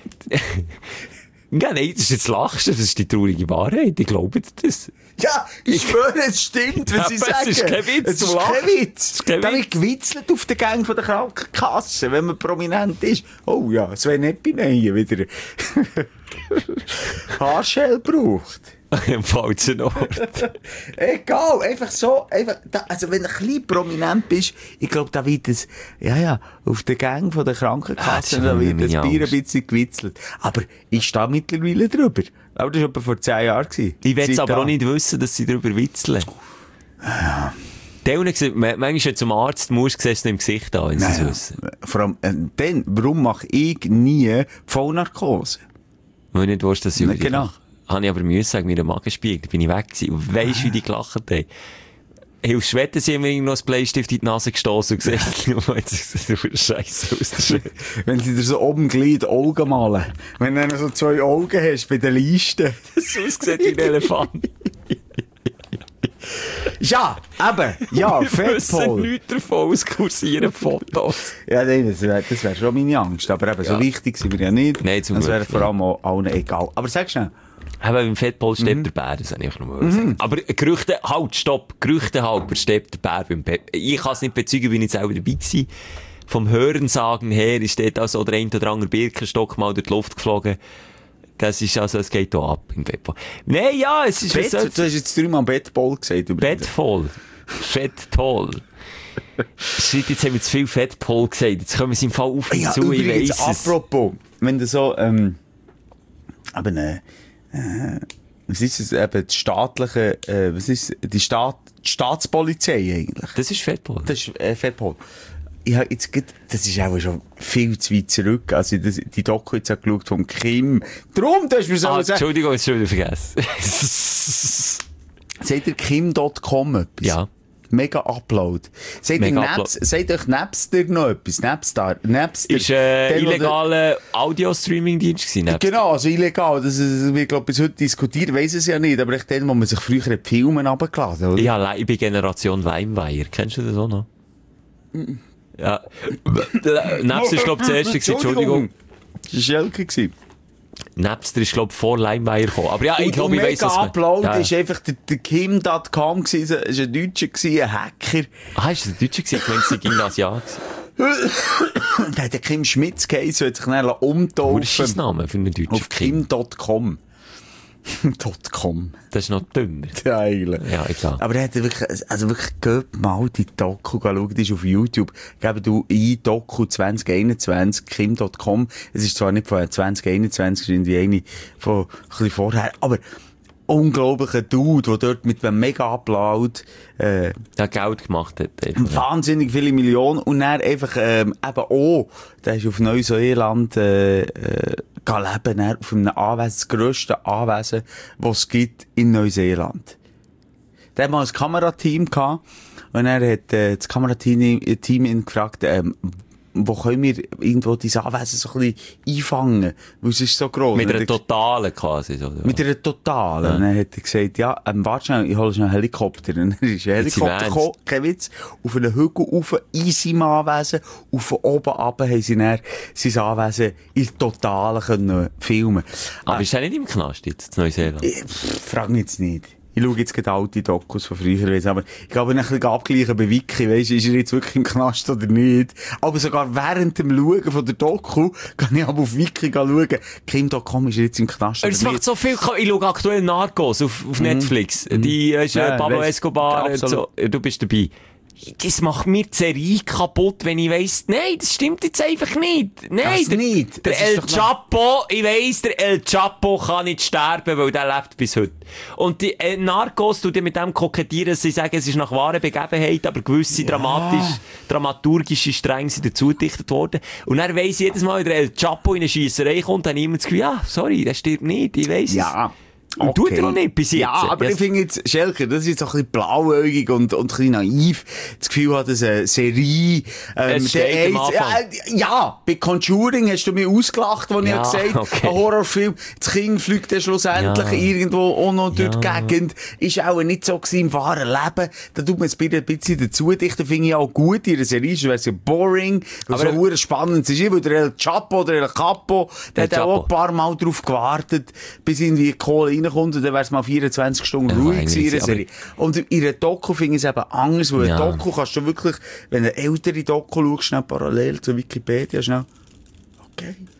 Ja, nein, das ist jetzt lachst du, das ist die traurige Wahrheit, ich glaube das. Ja, ich schwöre, es stimmt, was sie sagen. Es ist kein Witz, es ist kein Witz. Da wird gewitzelt auf den Gängen der Krankenkasse, wenn man prominent ist. Oh ja, Sven Epinei wieder Haarschell braucht. Im falschen Ort. Egal, einfach so, einfach, da, also wenn du ein bisschen prominent bist, ich glaube, da wird es, ja, ja, auf den Gang von der Krankenkasse, Ah, da wird das meine Bier ein Angst. bisschen gewitzelt. Aber ich stehe mittlerweile drüber. Aber das war etwa vor zehn Jahren. Gewesen. Ich will es Seit aber da. auch nicht wissen, dass sie darüber witzeln. Ja. Manchmal, wenn du zum Arzt musst, siehst du es im Gesicht an, wenn sie es Naja, wissen. vor allem, äh, dann, warum mache ich nie Vollnarkose? Weil ich nicht wusste, dass ich Ja, über dich genau. lache. Habe ich aber müssen sagen, mir den Magen spiegelt, bin ich weg gewesen. Und weisst, wie die gelacht haben? Hilfst Wetten, sie haben mir noch einen Bleistift in die Nase gestossen und gesagt, du bist Scheiße aus der Schule. Wenn sie dir so oben gleich die Augen malen. Wenn du dann so zwei Augen hast bei der Liste. Das aussieht wie ein Elefant. Ja, eben, ja, Wir wissen Fettpol. nichts davon, es kursieren Fotos. Ja, nein, das wäre das wär schon meine Angst. Aber eben, so Ja. wichtig sind wir ja nicht. Nein, zum Das wäre Glück vor nicht. allem auch allen egal. Aber sag schnell. Aber im Fettpol steht Mhm. der Bär, das wollte ich noch mal sagen. Aber Gerüchte, halt, stopp, Gerüchte halber steht der Bär beim Pet. Ich kann es nicht bezeugen, bin ich selber dabei gewesen. Vom Hörensagen her ist dort also der ein oder andere Birkenstock mal durch die Luft geflogen. Das ist also, es geht hier ab im Fettpol. Nein, ja, es ist Bett, so- du hast jetzt dreimal Bettball gesagt. übrigens. Fettvoll. Fetttoll. Shit, jetzt haben wir zu viel Fettpol gesagt. Jetzt kommen sie im Fall auf und Ja, zu, ich übrigens, weiss es. apropos, wenn du so, ähm, eben, äh, äh, was ist es, eben, die staatliche, äh, was ist, die Staat, die Staatspolizei eigentlich. Das ist Fettpol. Das ist, äh, Fettpol. Ich hab jetzt grad, das ist auch schon viel zu weit zurück. Also, das, die Doku jetzt auch geschaut vom Kim. Drum, du hast mir so Ah, gesagt. Entschuldigung, jetzt schon wieder vergessen. Seht ihr kim Punkt com etwas? Ja. Mega Upload. Seht ihr Mega Naps, seht euch Napster noch etwas? Napstar, Napster. Ist äh, Der, wo der- illegaler Audio-Streaming-Dienst gewesen. nebst- Genau, also illegal. Das ist, wir glaube bis heute diskutieren, weiss es ja nicht. Aber echt den, wo man sich früher die Filme runtergeladen hat, oder? Ja, le- ich bin Generation Weimweier. Kennst du das auch noch? Ja. Napster ist, glaube ich, das erste gewesen. Entschuldigung. Das war Schelke gewesen. Napster ist, glaube ich, vor Leimweier gekommen. Aber ja, ich Und- glaube, und ich weiss, Mega was man... Upload Ja, ist ja. einfach der, der kim Punkt com gewesen. Es war ein Deutscher gewesen, ein Hacker. Ah, ist das ein Deutscher gewesen? Ich meine, es war Gymnasial gewesen. Der hat den Kim Schmitz geheißen, hat sich dann Wo ist umtaufen sein Name für einen Deutschen? auf kim Punkt com. .com. Das ist noch dünner. Ja, eigentlich. Ja, egal. Aber er hat wirklich, also wirklich, geht mal die Doku schauen, die ist auf YouTube. Geben du ein Doku zwanzig einundzwanzig, kim Punkt com. Es ist zwar nicht von zwanzig einundzwanzig, es ist irgendwie eine von, ein bisschen vorher, aber unglaublicher Dude, der dort mit einem Mega-Upload, äh, Der Geld gemacht hat. Einfach. wahnsinnig viele Millionen und dann einfach, ähm, eben auch, der ist auf Neuseeland, äh, äh, gehen leben, dann auf einem Anwesen, das grösste Anwesen, das es gibt in Neuseeland. Der hat mal ein Kamerateam gehabt und er hat äh, das Kamerateam Team ihn gefragt, ähm, wo können wir irgendwo diese Anwesen so ein bisschen einfangen? Weil es ist so gross. Mit Und einer er- totalen quasi. So, mit einer totalen. Und dann hat er gesagt, ja, ähm, warte schnell, ich hole schnell einen Helikopter. Und dann ist ein Jetzt im Helikopter Ernst? gekommen, kein Witz, auf einen Hügel rauf, in seinem Anwesen, und von oben runter haben sie dann sein Anwesen in der Totalen können filmen. Aber ist er nicht im Knast jetzt, in Neuseeland? Ich pff, frag mich jetzt nicht. Ich schaue jetzt gerade alte Dokus von früher, weiss, aber ich glaube, ein bisschen abgleichen bei Wiki, weisst, ist er jetzt wirklich im Knast oder nicht? Aber sogar während dem Schauen von der Doku kann ich aber auf Wiki schauen, kim Punkt com ist er jetzt im Knast oder Es macht nicht? so viel, ich schaue aktuell Narcos auf, auf Netflix. Die ist äh, Ja, Pablo weiss- Escobar und absolut. so. Du bist dabei. Das macht mir die Serie kaputt, wenn ich weiss, nein, das stimmt jetzt einfach nicht. Nein, Das der, nicht. Der Das ist El doch noch- Chapo, ich weiss, der El Chapo kann nicht sterben, weil der lebt bis heute. Und die äh, Narcos tun mit dem kokettieren, sie sagen, es ist nach wahren Begebenheiten, aber gewisse dramatisch, dramaturgische Stränge sind dazugedichtet worden. Und dann weiss ich jedes Mal, wenn der El Chapo in eine Schiesserei kommt, dann habe ich immer das Gefühl, ja, sorry, der stirbt nicht, ich weiss es. Ja. Und tut er noch nicht bis jetzt. Ja, aber Ja, ich finde jetzt, Schelker, das ist jetzt auch ein bisschen blauäugig und, und ein bisschen naiv. Das Gefühl hat, dass eine Serie, ähm, Es steht der am AIDS- Anfang. ja, ja, bei Conjuring hast du mich ausgelacht, als Ja, ich gesagt habe, okay. ein Horrorfilm, das Kind fliegt dann schlussendlich Ja. irgendwo auch noch durch die Ja. Gegend. Ist auch nicht so gewesen im wahren Leben. Da tut man es bitte ein bisschen dazu dichten, finde ich auch gut. In der Serie ist es boring, weil Aber- so hure spannend ist. Weil der El Chapo oder El Capo, der El hat auch Chapo. ein paar Mal drauf gewartet, bis irgendwie die Kohle reinkommt und dann wär's mal vierundzwanzig Stunden Ja, ruhig eigentlich, gewesen in der aber- Serie. Und in einer Doku finde ich es eben anders, weil Ja. eine Doku kannst du wirklich, wenn du eine ältere Doku schaust, schnell parallel zu Wikipedia, schnell, okay,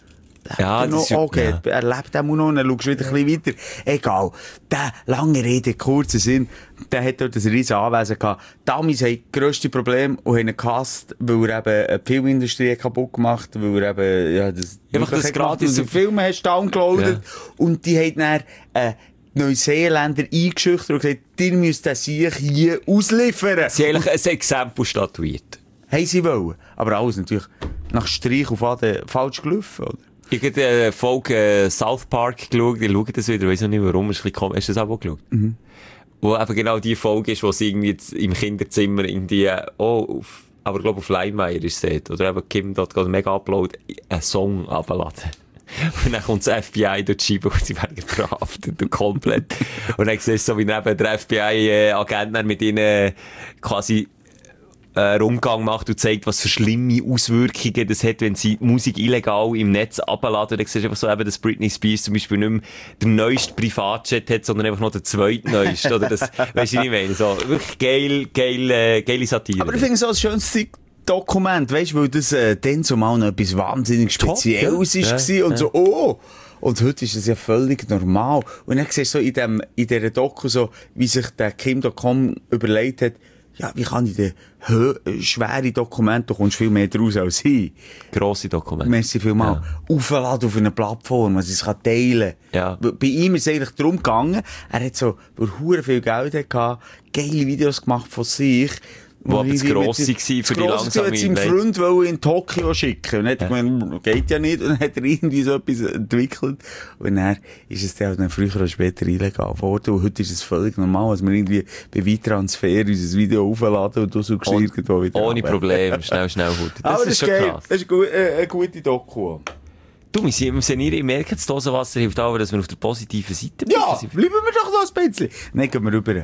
Ja, noch, das ist, okay, ja. er lebt auch noch, dann schaust du wieder ein bisschen weiter. Egal. Der, lange Rede, kurzer Sinn, der hat dort ein riesen Anwesen gehabt. Damis haben das grösste Problem und haben ihn gehasst, weil er eben die Filmindustrie kaputt gemacht, weil er eben, ja, das, einfach das gratis so Filme hast downgeloadet. Ja. Und die haben dann, äh, Neuseeländer eingeschüchtert und gesagt, ihr müsst das sich hier ausliefern. Sie haben eigentlich ein Exempel statuiert. Haben sie wollen. Aber alles natürlich nach Streich auf Aden falsch gelaufen, oder? Ich habe eine Folge äh, South Park geschaut, ich schaue das wieder, ich weiss noch nicht warum, ist ein bisschen, hast du das auch geschaut? Mhm. Wo eben genau die Folge ist, wo sie irgendwie jetzt im Kinderzimmer in die, oh, auf, aber ich glaube auf LimeWire ist es, oder eben Kim dort geht mega upload, einen Song runterladen. Und dann kommt das F B I durch die Scheibe und sie werden verhaftet und komplett. Und dann siehst du so, wie neben der F B I-Agent mit ihnen quasi einen Rundgang macht und zeigt, was für schlimme Auswirkungen das hat, wenn sie Musik illegal im Netz abladen. Dann siehst du einfach so, eben, dass Britney Spears zum Beispiel nicht mehr den neuesten Privatjet hat, sondern einfach noch den zweitneuesten. Oder das, weißt du, was ich meine? So, wirklich geil, geil, äh, geile Satire. Aber ich finde es so ein schönes Dokument, weißt du, weil das äh, dann zumal noch etwas wahnsinnig Spezielles ja. war ja, und ja. so, oh! Und heute ist das ja völlig normal. Und dann siehst du so in dem, in dieser Doku so, wie sich der Kim Punkt com überlegt hat, ja, wie kann ich denn hö- schwere Dokumente, du kommst viel mehr draus als ich. Grosse Dokumente. Merci vielmals. Ja. Aufladen auf einer Plattform, was ich es teilen kann. Ja. Bei ihm ist es eigentlich darum gegangen, er hat so, weil er verdammt viel Geld hatte, geile Videos gemacht von sich, Wo aber das Grosse war für die langsame Welt. Seinem Freund wollte in Tokio schicken. Und dann hat er ja. gemeint, geht ja nicht. Und dann hat er irgendwie so etwas entwickelt. Und dann ist es dann früher oder später illegal geworden. Und heute ist es völlig normal, dass wir irgendwie bei WeTransfer unser Video aufladen und du suchst ohne, irgendwo wieder. Ohne Problem. Schnell, schnell. Gut. Das aber ist, das schon geil. krass. Das ist gut, äh, eine gute Doku. Du, wir sind, wir sind hier, ich merke, das Dosenwasser hilft auch, dass wir auf der positiven Seite Ja, sind. bleiben wir doch noch ein bisschen. Dann gehen wir rüber.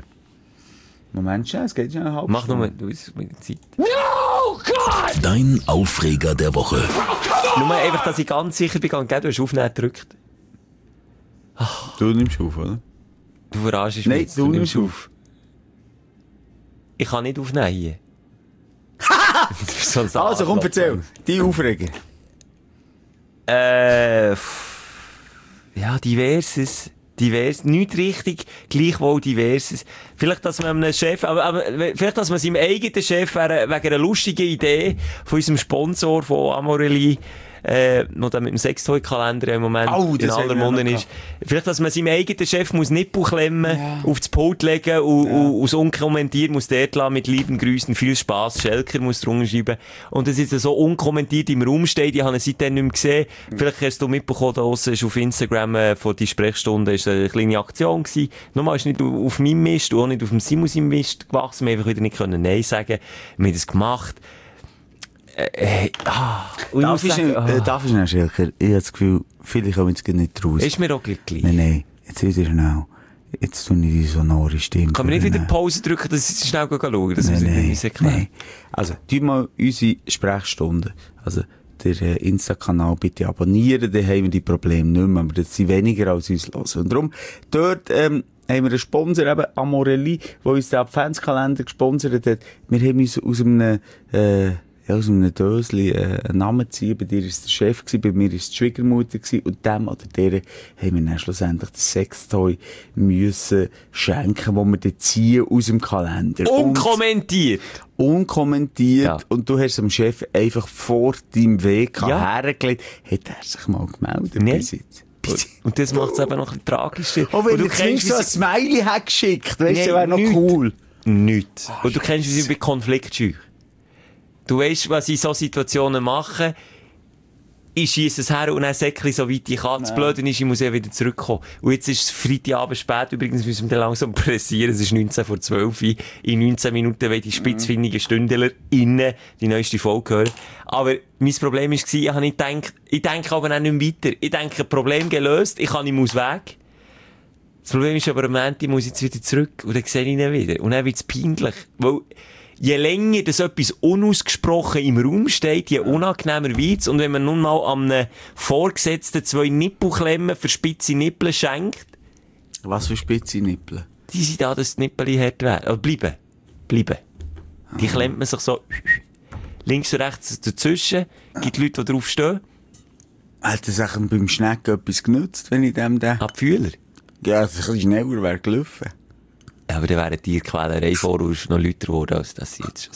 Moment, schnell, es geht schon eine halbe Mach Stunde. nur, du bist mit der Zeit. No, God! Dein Aufreger der Woche. Nur einfach, dass ich ganz sicher bin, gell, du hast aufnehmen gedrückt. Du nimmst auf, oder? Du verarschst mich. Nein, jetzt, du nimmst auf. Ich kann nicht aufnehmen hier. so ein Also, komm, erzähl. Die Aufreger. Äh, pff, ja, diverses. Divers, nicht richtig, gleichwohl diverses. Vielleicht, dass man einem Chef, aber, aber vielleicht, dass man seinem eigenen Chef wegen einer lustigen Idee von unserem Sponsor von Amorelli, äh, noch mit dem Sextoy-Kalender im Moment oh, in aller Munde ist. Vielleicht, dass man seinem eigenen Chef muss Nippelklemmen ja. auf das Pult legen und, ja. und, und unkommentiert muss dort lassen, mit lieben Grüßen, viel Spaß, Schelker muss drunter schreiben. Und das ist so unkommentiert im Raum steht, ich habe ihn seitdem nicht mehr gesehen. Mhm. Vielleicht hast du mitbekommen, da draussen ist auf Instagram äh, von die Sprechstunde ist eine kleine Aktion gewesen. Nochmal ist nicht auf meinem Mist und auch nicht auf dem Simon seinem Mist gewachsen. Wir haben einfach wieder nicht können Nein sagen. Wir haben das gemacht. Äh, äh, ah, darf ich sagen, ah. äh, darf ich schnell, Schelker? Ich habe das Gefühl, viele kommen jetzt nicht raus. Ist mir auch gleich. Nein, nein, jetzt wieder schnell. Jetzt tue ich die sonore Stimme. Kann man nicht wieder Pause drücken, dass ich schnell schauen? Das nein, nein, nicht nein. Also, tu mal unsere Sprechstunde. Also, der äh, Insta-Kanal bitte abonnieren, dann haben wir die Probleme nicht mehr, aber das sind weniger als uns hören. Und darum, dort, ähm, haben wir einen Sponsor, eben Amorelli, der uns den Adventskalender gesponsert hat. Wir haben uns aus einem, äh, ja, aus einem Dösli äh, einen Namen ziehen. Bei dir war es der Chef, gewesen, bei mir war es die Schwiegermutter gewesen. Und dem oder der haben wir dann schlussendlich das Sextoy müssen schenken, das wir dann ziehen aus dem Kalender. Unkommentiert! Und, unkommentiert. Ja. Und du hast dem Chef einfach vor deinem Weg ja. hergelegt. Hat er sich mal gemeldet? Nee. Bis jetzt? Und das macht es eben noch ein bisschen tragischer. Oh, wenn du kennst, so ein Smiley hat geschickt, weißt du, das wäre noch nicht. cool. Nichts. Und du kennst, wie sie bei Konfliktscheu. Du weißt, was ich in so Situationen mache. Ich schiesse es her und dann säckle so weit ich kann. Das ja. Blöde ist, ich muss ja wieder zurückkommen. Und jetzt ist es Freitagabend spät. Übrigens müssen wir dann langsam pressieren. Es ist neunzehn vor zwölf. In neunzehn Minuten wollen die spitzfindigen Stündler innen die neueste Folge hören. Aber mein Problem war, ich habe nicht gedacht, ich denke aber auch nicht mehr weiter. Ich denke, Problem gelöst. Ich kann, ich muss weg. Das Problem ist aber, am Ende muss ich jetzt wieder zurück. Und dann sehe ich ihn wieder. Und dann wird es peinlich. Weil, je länger das etwas unausgesprochen im Raum steht, je unangenehmer wird's. Und wenn man nun mal an einem Vorgesetzten zwei Nippelklemmen für spitze Nippel schenkt. Was für spitze Nippel? Die sind da, dass die Nippel hart werden. Also bleiben. Bleiben. Die klemmt man sich so links und rechts dazwischen. Gibt Leute, die drauf stehen. Hat das auch beim Schnecken etwas genutzt, wenn ich dem da... Abfühler? Ja, das ein bisschen schneller wäre gelaufen. Ja, aber dann wäre die Quälerei voraus noch lauter geworden, als das sie jetzt schon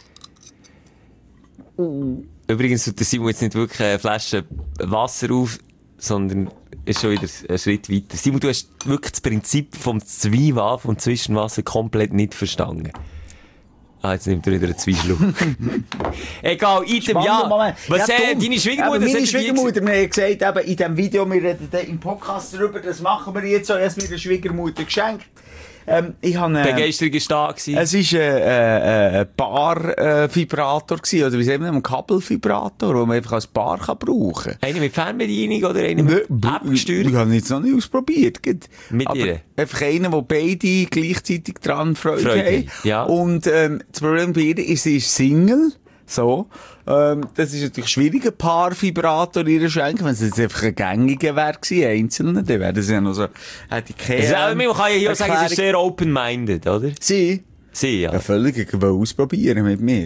sind. Übrigens tut der Simon jetzt nicht wirklich eine Flasche Wasser auf, sondern ist schon wieder einen Schritt weiter. Simon, du hast wirklich das Prinzip vom Zweiwaf und Zwischenwasser komplett nicht verstanden. Ah, jetzt nimmt er wieder einen Zweischluck. Egal, Item, ja. Moment. Was, ja, äh, deine Schwiegermutter? Eben, meine sagt Schwiegermutter, wir haben gesagt, eben, in diesem Video, wir reden im Podcast darüber, das machen wir jetzt so, erst mir der Schwiegermutter geschenkt. Ähm, ich habe, äh, Begeisterung ist da gewesen. Es war äh, äh, ein Bar-Vibrator, äh, oder wie sagen wir, ein Kabelvibrator, den man einfach als Bar kann brauchen kann. Einer mit Fernbedienung oder einer mit Ne, App gesteuert? Ich habe ihn jetzt noch nicht ausprobiert. Mit Aber ihr? einfach einer, wo beide gleichzeitig dran Freude, Freude haben. ja. Und ähm, das Problem bei ihr ist, sie ist Single. So. Ähm, das ist natürlich schwierig, ein Paar-Vibrator ihr schenken. Wenn es jetzt einfach ein gängiger wäre gewesen, einzelne, dann wäre das ja noch so, hätte ich keine, Also, man kann ja hier auch sagen, Erklärung. es ist sehr open-minded, oder? Sie? Sie, ja. Ja, völlig. Ich will ausprobieren mit mir.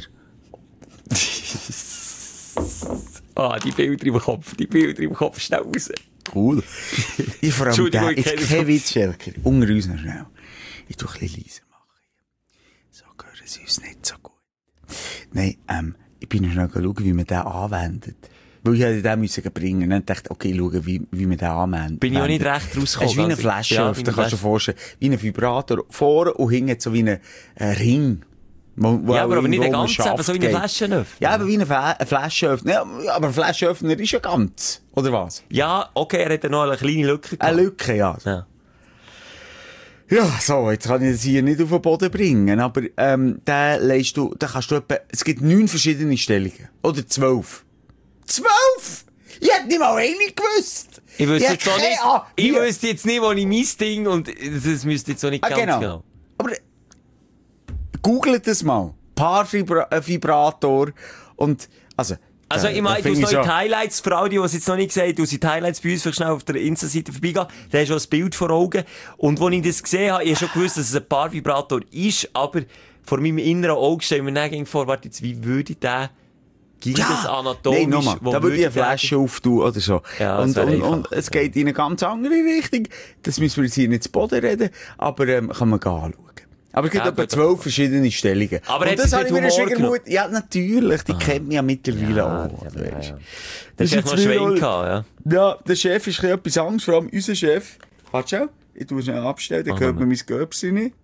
Ah, die Bilder im Kopf, die Bilder im Kopf, schnell raus. Cool. Ich vor allem Entschuldigung, den, ich jetzt kenne kein das. Witz, Schelker. Unter uns noch schnell. Ich tue ein bisschen leiser machen. So hören sie uns nicht so gut. Nein, ähm, ich bin noch schnell schauen, wie man den anwendet. Weil ich hätte den müssen bringen und dachte, okay, ich schaue, wie, wie man den anwendet. Bin ich auch nicht recht rausgekommen. Es ist wie eine also, Flasche, ja, da wie kannst eine du dir vorstellen. Wie ein Vibrator. Vorne und hinten so wie ein äh, Ring. Wo, wo Ja, aber, aber nicht irgendwo ein um ganz, Schaft aber so wie eine geht. Flaschenöffner. Ja, aber wie eine, Fla eine Flaschenöffner. Ja, aber ein Flaschenöffner ist ja ganz. Oder was? Ja, okay, er hat ja noch eine kleine Lücke gehabt. Eine Lücke, ja. Ja. Ja, so, jetzt kann ich das hier nicht auf den Boden bringen, aber, ähm, da leist du, da kannst du etwa, es gibt neun verschiedene Stellungen. Oder zwölf. Zwölf? Ich hätte nicht mal eine gewusst. Ich wüsste Ich jetzt auch hätte nicht, keine- ah, ich hier. wüsste jetzt nicht, wo ich mein Ding, und das müsste jetzt auch nicht Ah, ganz genau. genau. Aber, googelt das mal. Paarvibrator und, also, Also, da- ich meine, da du find hast noch so- die Highlights, für alle, die es jetzt noch nicht gesehen haben, du hast die Highlights bei uns vielleicht schnell auf der Insta-Seite vorbeigehen, da hast du auch das Bild vor Augen. Und als ich das gesehen habe, ich habe schon gewusst, dass es ein Paarvibrator ist, aber vor meinem inneren Auge stelle ich mir dann vor, warte jetzt, wie würde der, ging das anatomisch, Nein, nochmal, wo da würde ich eine der- Flasche auftun oder so. Ja, das und, wäre und, einfach, und es geht in eine ganz andere Richtung. Das müssen wir jetzt hier nicht zu Boden reden, aber ähm, kann man anschauen. Aber es gibt Ja, etwa gut. zwölf verschiedene Stellungen. Aber und hat das sie habe ich mit mir Humor Schwiegermutter... Ja, natürlich, die kennt mich ja mittlerweile Ja, auch. ja, Also, ja, weisst. ja. Das Das ist echt noch wie Schwein wohl- gehabt, ja. Ja, der Chef ist ein bisschen etwas Angst, vor allem unser Chef. Warte schon, ich tue schnell abstellen, dann Ah, hört nein. man mein Göpsi nicht.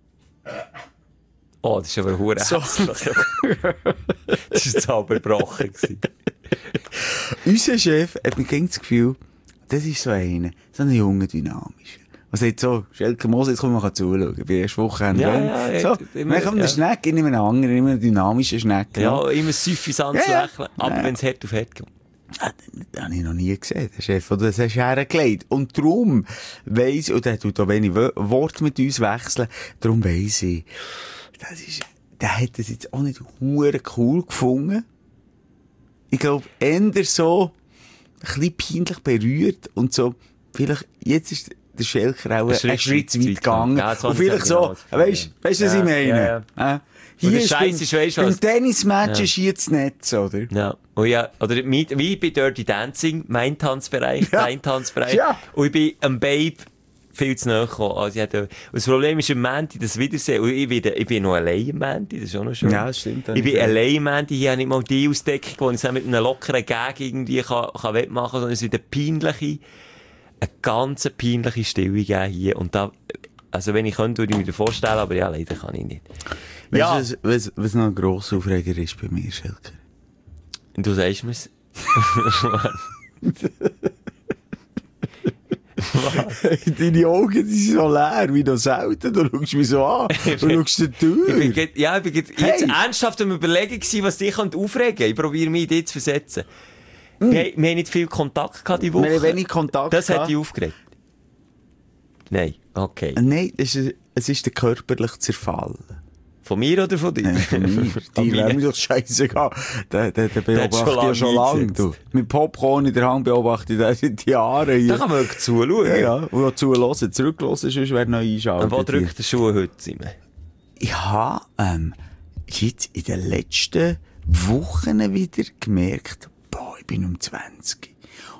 Oh, das ist aber hure So. hässlich. Das ist jetzt aber gebrochen gewesen. Unser Chef hat mir gegen das Gefühl, das ist so einer, so ein junger, dynamischer. Und sagt so, Schelke Moser, jetzt komm mal zuschauen. Ich bin erst Wochenende. Ja, wenn. ja, ja, so, immer, dann kommt der ja. Schneck, ich nehme einen anderen, immer einen dynamischen Schneck. Ja, immer süffisantes Ja, ja. Lächeln. Aber Ja. wenn es hart auf hart geht. Ah, das habe ich noch nie gesehen, der Chef, oder das hast du hergelegt. Und darum weiss, und der tut auch wenig Wo- Worte mit uns wechseln, darum weiss ich, das ist, der hat das jetzt auch nicht hure cool gefunden. Ich glaube, eher so, ein bisschen peinlich berührt und so, vielleicht, jetzt ist der Schelker auch Ein Schritt einen Schritt zu zu weit weit gegangen. Ja, das und habe ich vielleicht jetzt so, auch genau weisst, weisst du, was Ja, ich meine? ja, ja. Äh, Und Hier der ist Scheiß beim, ist, weisst du beim was? Tennismatch Ja. ist hier das Netz, oder? Ja. Und ja, oder mit, wie bei Dirty Dancing, mein Tanzbereich, Ja. dein Tanzbereich. Ja. Und ich bin am Babe viel zu nahe gekommen. Also ich hatte, und das Problem ist am Montag das Wiedersehen. Und ich bin, ich bin noch allein am Montag, das ist auch noch schön. Ja, das stimmt. Ich bin allein am Montag, hier habe ich mal die Ausdeckung, wo ich es mit einem lockeren Gag irgendwie kann, kann wettmachen kann, sondern es wird eine peinliche, eine ganz peinliche Stille geben hier. Und da, also wenn ich könnte, würde ich mir das vorstellen, aber ja, leider kann ich nicht. Ja. Weißt du, was, was, was noch ein grosser Aufreger ist bei mir, Schelker? Und du sagst mir's. Deine Augen, die sind so leer, wie noch selten. Du schaust mich so an. Du schaust dir Ich bin, durch. grad- ja, ich bin grad Hey. jetzt ernsthaft am Überlegen gewesen, was dich aufregen könnte. Ich probiere mich in dich zu versetzen. Wir, wir haben nicht viel Kontakt gehabt die Woche. Wir haben wenig Kontakt Das hat gehabt. dich aufgeregt. Nein, okay. Nein, es ist, es ist der körperliche Zerfall. Von mir oder von dir? Nein, von mir. Von Die mir. wäre mir doch scheißegal. Den, den, den Der hat schon beobachte ich ja lange schon lange. eingesetzt. Du. Mit Popcorn in der Hand beobachte ich den seit Jahren Da hier. kann man wirklich zuschauen. Ja, ja. Und auch zuhören, zurückhören, sonst wäre noch einschalten. Und wo drückt der Schuh heute, Simon? Ich habe ähm, jetzt in den letzten Wochen wieder gemerkt, boah, ich bin um zwanzig.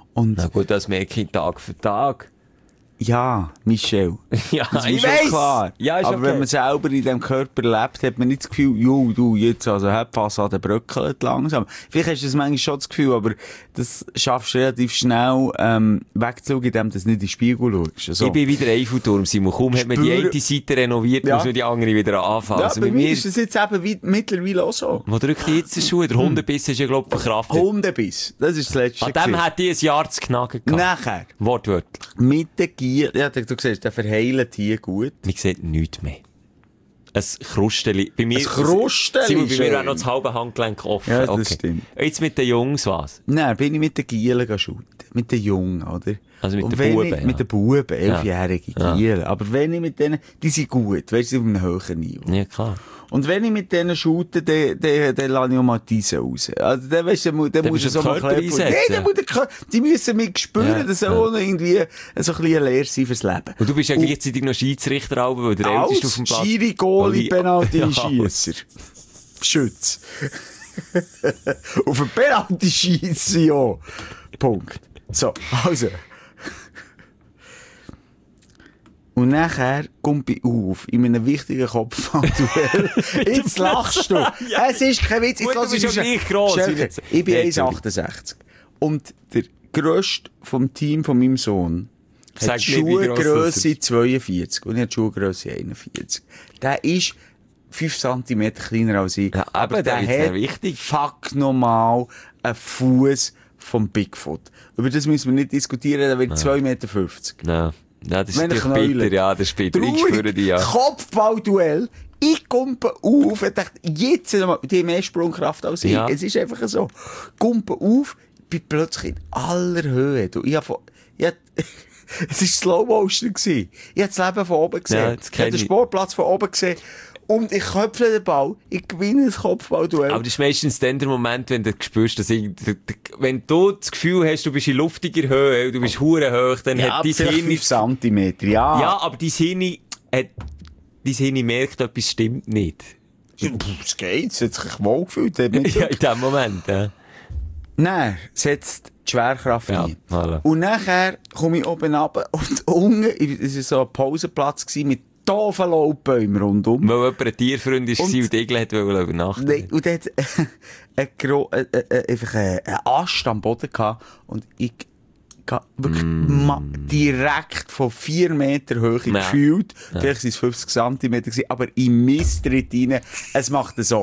Und Na gut, das merke ich Tag für Tag. ja, Michel. Ja, Das ist ist mir schon schon klar. Ja, ist Aber okay. wenn man selber in diesem Körper lebt, hat man nicht das Gefühl, jo, du, jetzt, also, hab pass an den Bröckeln langsam. Vielleicht hast du das manchmal schon das Gefühl, aber das schaffst du relativ schnell, ähm, wegzuschauen, indem du nicht in den Spiegel schaust. So. Ich bin wieder Eiffelturm, Simon. Kaum hat man die Spüre- eine Seite renoviert, Ja. muss man die andere wieder anfangen. Ja, Also bei bei mir mir, ist das jetzt eben wie, mittlerweile auch so. wo drückt jetzt der Schuh? Der Hundebiss ist ja, glaub ich, verkraftet. Hundebiss. Das ist das Letzte. An dem gewesen. hat die ein Jahr zu knacken gehabt. Nachher, Wortwörtlich. mit den Gier, ja, du, du siehst, der verheilt hier gut. Man sieht nichts mehr. Ein Krusteli. Bei mir, Ein Krusteli, Simon, bei mir schön. wäre noch das halbe Handgelenk offen. Ja, das okay. stimmt. Jetzt mit den Jungs was? Nein, bin ich mit den Gielen shooten. Mit den Jungen, oder? Also mit Und den wenn Buben, ich, ja. Mit den Buben, elfjährige Ja. Gielen. Aber wenn ich mit denen, die sind gut, weißt du, auf einem höheren Niveau. Ja, klar. Und wenn ich mit denen shoote, dann, dann, dann lasse ich auch mal diese raus. Also, dann, weißt du, dann, dann Dann muss musst ich du so den mal Körper kleppen. einsetzen. Nein, dann muss der Körper, die müssen mich spüren, Ja, das soll ja. auch noch irgendwie so ein bisschen leer sein fürs Leben. Und du bist ja gleichzeitig noch Schiedsrichter, auch, weil der Älteste auf dem Platz... Schiri, Goalie, Oli- Penalty, Ja, Schiesser. Schütz. Auf den Penalty schiessen, ja. Punkt. So, also. Und nachher kommt ich auf, in einem wichtigen Kopfballduell. Jetzt lachst du. Es ist kein Witz. Jetzt Gut, du lass bist ich ja gleich gross. Schelke, Jetzt- ich bin Nee, eins Komma achtundachtzig. Und der grösste vom Team von meinem Sohn Sag hat nicht, wie gross das Schuhgrösse ist. zweiundvierzig und ich habe Schuhgrösse einundvierzig. Der ist fünf Zentimeter kleiner als ich. Ja, aber aber der der ist ja hat wichtig. fuck normal einen Fuß vom Bigfoot. Über das müssen wir nicht diskutieren, der wird zwei Meter fünfzig. Ja. Ja, das ist Wenn er natürlich bitter, knäuelt. ja, das ist bitter. Ich spüre dich, ja. Kopfballduell. Ich kumpe auf und dachte, jetzt nochmal, die haben mehr Sprungkraft als ich. Ja. Es ist einfach so. Kumpe auf, bin plötzlich in aller Höhe. Du, ich hab von, ich hab, es war Slow Motion gewesen. Ich hab das Leben von oben gesehen. Ja, das ich kenn hab den ich. Sportplatz von oben gesehen. Und ich köpfe den Ball, ich gewinne das Kopfballduell. Aber das ist meistens dann der Moment, wenn du spürst, dass ich, wenn du das Gefühl hast, du bist in luftiger Höhe, du bist hure hoch, dann ja, hat dein vielleicht Hirn... fünf Zentimeter, ja. Ja, aber dein Hirn hat, dein Hirn merkt, etwas stimmt nicht. Es geht, es hat sich wohl gefühlt. hat mich Ja, in dem Moment, ja. Nein, setzt die Schwerkraft Ja, ein. voilà. Und nachher komme ich oben runter und unten, es war so ein Pausenplatz gewesen mit doofen Laubbäumen rundum. Weil jemand ein Tierfreund war Und- und die Igel wollte übernachten. Nein, und dort ein, gro- äh, äh, einfach ein Ast am Boden gehabt und ich ga- wirklich ma- direkt von vier Meter Höhe Ja. gefühlt. Vielleicht waren es fünfzig Zentimeter gewesen, aber im Misstritt rein. Es macht so.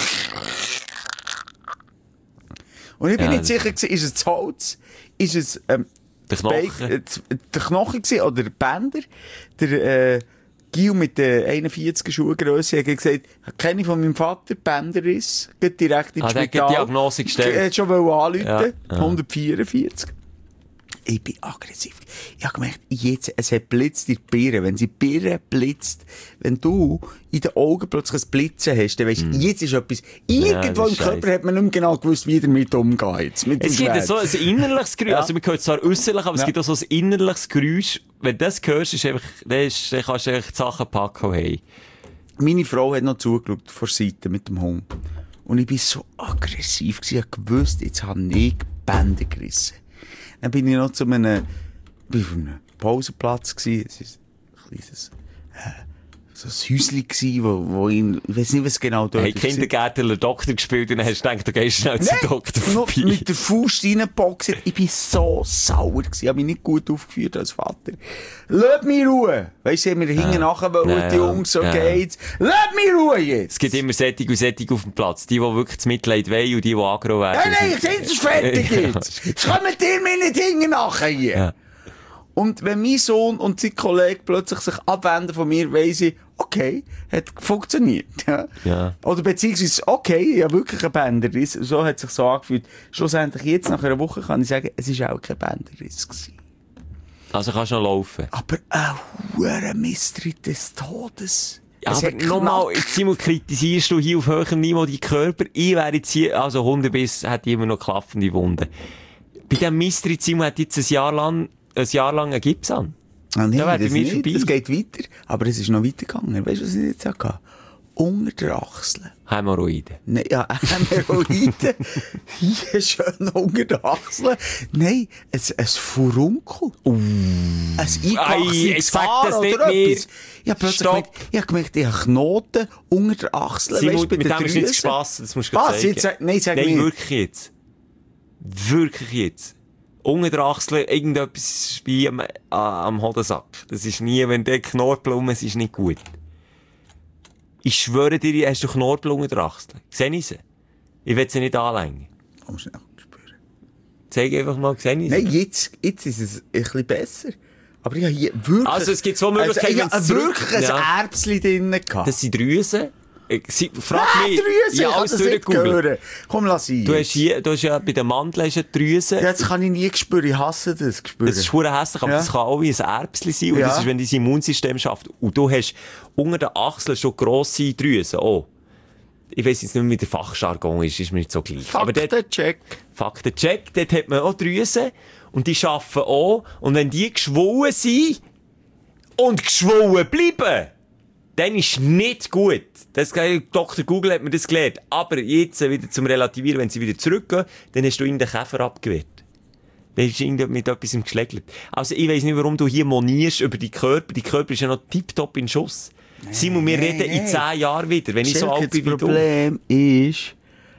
Und ich bin Ja, nicht das- sicher gewesen, ist es das Holz? Ist es, ähm, Der das Bein- Knochen. äh, das- der Knochen gewesen, oder der Bänder? Der, äh, Gil mit der einundvierzig Schuhgrösse hat gesagt, kenne ich von meinem Vater, Bänderriss, geht direkt ins Ah, der hat die Spital. Diagnose gestellt. Er hat schon anrufen, Ja, ja. hundertvierundvierzig. Ich bin aggressiv. Ich habe gemerkt, jetzt, es hat blitzt in die Birne. Wenn sie Birne blitzt, wenn du in den Augen plötzlich ein Blitzen hast, dann weisst du, jetzt ist etwas, irgendwo das im ist Körper scheisse. hat man nicht mehr genau gewusst, wie damit umgeht. Jetzt, mit dem Es gibt Schwert. so ein innerliches Geräusch, Ja. also man hört zwar äußerlich, aber es Ja. gibt auch so ein innerliches Geräusch. Wenn du das hörst, ist einfach, dann, ist, dann kannst du einfach die Sachen packen, hey. Meine Frau hat noch zugeschaut, vor der Seite mit dem Hund. Und ich war so aggressiv gewesen, ich hab gewusst, jetzt habe ich die Bänder gerissen. Dann bin ich noch zu einem, bin auf einem Pausenplatz gewesen. Es ist ein kleines, äh, so ein Häuschen gewesen, wo, wo ihn, ich weiss nicht, was genau dort Hey, war. Kindergärtner Doktor gespielt und dann hast du gedacht, du gehst schnell zum Doktor noch vorbei. mit der Faust reingeboxt. Ich bin so sauer gewesen. Ich habe mich nicht gut aufgeführt als Vater. Lass mich Ruhe. Weisst du, wir hinten nachher wollen, Ja, die ja. Jungs, so Ja. geht's. Lass mich Ruhe jetzt. Es gibt immer Sättig und Sättig auf dem Platz. Die, die wirklich das Mitleid wollen und die, die aggro werden. Nein, nein, ich sehe, es ist fertig Ja, jetzt. Jetzt kommt ihr mir nicht hinten nachher hier. Ja. Und wenn mein Sohn und sein Kollege plötzlich sich abwenden von mir, weiss ich, okay, hat funktioniert. Ja. Ja. Oder beziehungsweise, okay, ja wirklich ein Bänderriss. So hat es sich so angefühlt. Schlussendlich jetzt, nach einer Woche, kann ich sagen, es war auch kein Bänderriss gewesen. Also kannst du noch laufen. Aber ein hoher Misstritt des Todes. Ja, Es aber hat nochmal, knackt. jetzt Simon, kritisierst du hier auf höherem Niveau die Körper. Ich wäre jetzt hier, also Hundebiss hat immer noch klaffende Wunden. Bei diesem Misstritt, Simon, hat jetzt ein Jahr lang, ein Jahr lang einen Gips an. Ah, nee, Da wäre das bei mir nicht. vorbei. Es geht weiter. Aber es ist noch weitergegangen. Weißt du, was ich jetzt hatte? unter der Achsel. Hämorrhoiden. Nein, ja, Hämorrhoiden. Hier schön unter der Achsel. Nein, ein, ein Furunkel. Uh. Ein eingewachsenes Haar oder etwas. Ich habe plötzlich gemerkt, ich habe gemerkt, ich habe Knoten unter der Achsel. Simon, weißt, bei mit der dem ist nicht Spass, das musst du Was? zeigen. Jetzt, nein, sag Nein, nicht. wirklich jetzt. Wirklich jetzt. Unter der Achsel irgendetwas bei am, am Hodensack. Das ist nie, wenn der Knorpel um ist, ist nicht gut. Ich schwöre dir, hast du Knorpel unter der Achsel. Seh ich sie? Ich will sie nicht anlängen. Komm schnell spüren. Zeig einfach mal, seh ich sie? Nein, jetzt, jetzt ist es ein bisschen besser. Aber ich habe hier wirklich... Also es gibt so Möglichkeiten, also, ich habe wirklich ein ja. Erbsli drin gehabt. Das sind Drüsen. Sie, frag ah, mich. Drüsen, Ja, alles durchgoogeln. Komm, lass ihn. Du hast hier, du hast ja bei den Mandeln eine Drüse. Ja, das kann ich nie spüren. Ich hasse das spüren. Das ist verdammt hässlich, aber ja. das kann auch wie ein Erbsli sein. Und ja. das ist, wenn dein Immunsystem schafft. Und du hast unter den Achseln schon grosse Drüsen. Oh. Ich weiss jetzt nicht, wie der Fachjargon ist, ist mir nicht so gleich. Faktencheck. Faktencheck. Dort hat man auch Drüsen. Und die arbeiten auch. Und wenn die geschwollen sind und geschwollen bleiben, dann ist nicht gut. Das, Doktor Google hat mir das gelernt. Aber jetzt wieder zum Relativieren, wenn sie wieder zurückgehen, dann hast du ihnen den Käfer abgewehrt. Dann ist irgendjemand mit etwas im geschlägelt. Also ich weiss nicht, warum du hier monierst über die Körper. Die Körper ist ja noch tipptopp in Schuss. Nee, Simon, wir nee, reden nee. in zehn Jahren wieder, wenn ich so alt bin wie du. Das Problem ist,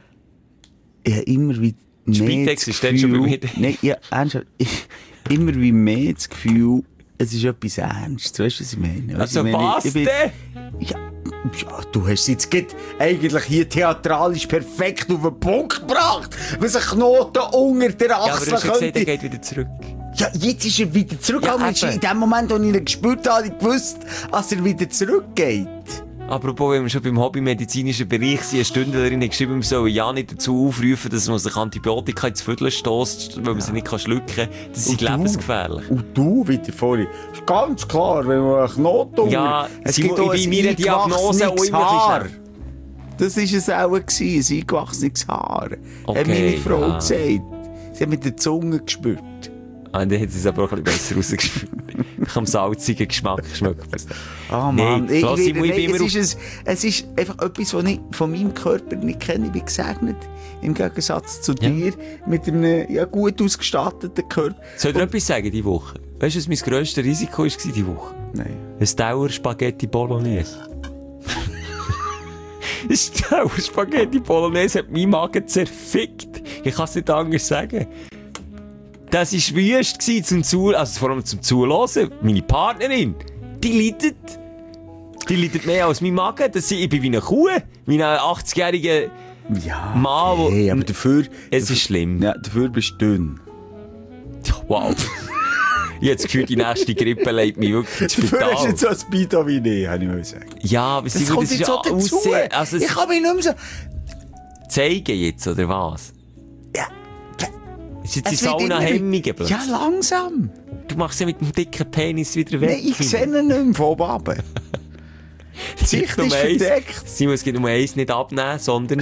ich habe immer wie mehr Spitex das ist dann schon bei mir. Nein, ja, ernsthaft, ich, immer wie mehr das Gefühl, es ist etwas Ernstes. Weißt du, was ich meine? Also ich meine, was ich bin, denn? Ja, ja, du hast es jetzt gerade eigentlich hier theatralisch perfekt auf den Punkt gebracht. Was ein Knoten unter der Ja, aber Achsel du hast ja gesagt, er könnte. geht wieder zurück. Ja, jetzt ist er wieder zurück. Ja, Ja, eben. in dem Moment, wo ich ihn gespürt habe, habe ich gewusst, dass er wieder zurückgeht. Apropos, wenn wir schon beim hobbymedizinischen Bereich sind, eine Stündlerin hat geschrieben, wir sollen ja nicht dazu aufrufen, dass man sich Antibiotika ins Viertel stösst, weil man ja. sie nicht schlucken kann. Das ist lebensgefährlich. Und du, wieder vorhin. Ist ganz klar, wenn man einen Knoten Ja, es Simon, gibt auch bei ein meiner Diagnose auch immer Haar. ein Das war es auch, gewesen, ein eingewachsenes Haar. Okay, hat meine Frau ja. gesagt. Sie hat mit der Zunge gespürt. Ah, und dann hat sie es aber auch ein bisschen besser rausgespürt. Nach dem salzigen Geschmack schmeckt es. Ah, Mann. Nee, ich, lass ich, ich, ich, nein, ich es, ist ein, es ist einfach etwas, was ich von meinem Körper nicht kenne. Ich bin gesegnet. Im Gegensatz zu Ja. dir. Mit einem ja, gut ausgestatteten Körper. Soll ich dir etwas sagen diese Woche? Weißt du, was mein grösstes Risiko war diese Woche? Nein. Ein Dauer Spaghetti Bolognese. Ein Dauer Spaghetti Bolognese hat meinen Magen zerfickt. Ich kann es nicht anders sagen. Das war wüst zum Zuhören, also vor allem zum Zuhören. Meine Partnerin, die leidet. Die leidet mehr als mein Magen. Das, ich bin wie eine Kuh. Wie ein achtzigjähriger Ja, Mann. okay, wo, aber dafür... es dafür, ist schlimm. Ja, dafür bist du dünn. Wow. Ich habe das Gefühl, die nächste Grippe leitet mich wirklich ins Dafür hast du Spital. jetzt so ein Speedo wie ich, habe ich mal sagen. Ja, aber sie Das würde kommt es jetzt ja so dazu. aussehen. Also Ich es kann mich nicht mehr so... zeigen jetzt, oder was? Ja, Ist jetzt die es wird Sauna immer wie- Hemmungen plötzlich? Ja, langsam. Du machst ja mit dem dicken Penis wieder weg. Nein, ich sehe ihn nicht mehr von oben runter. Die Sicht Nummer ist eins. verdeckt. Simon, es geht Nummer eins nicht abnehmen, sondern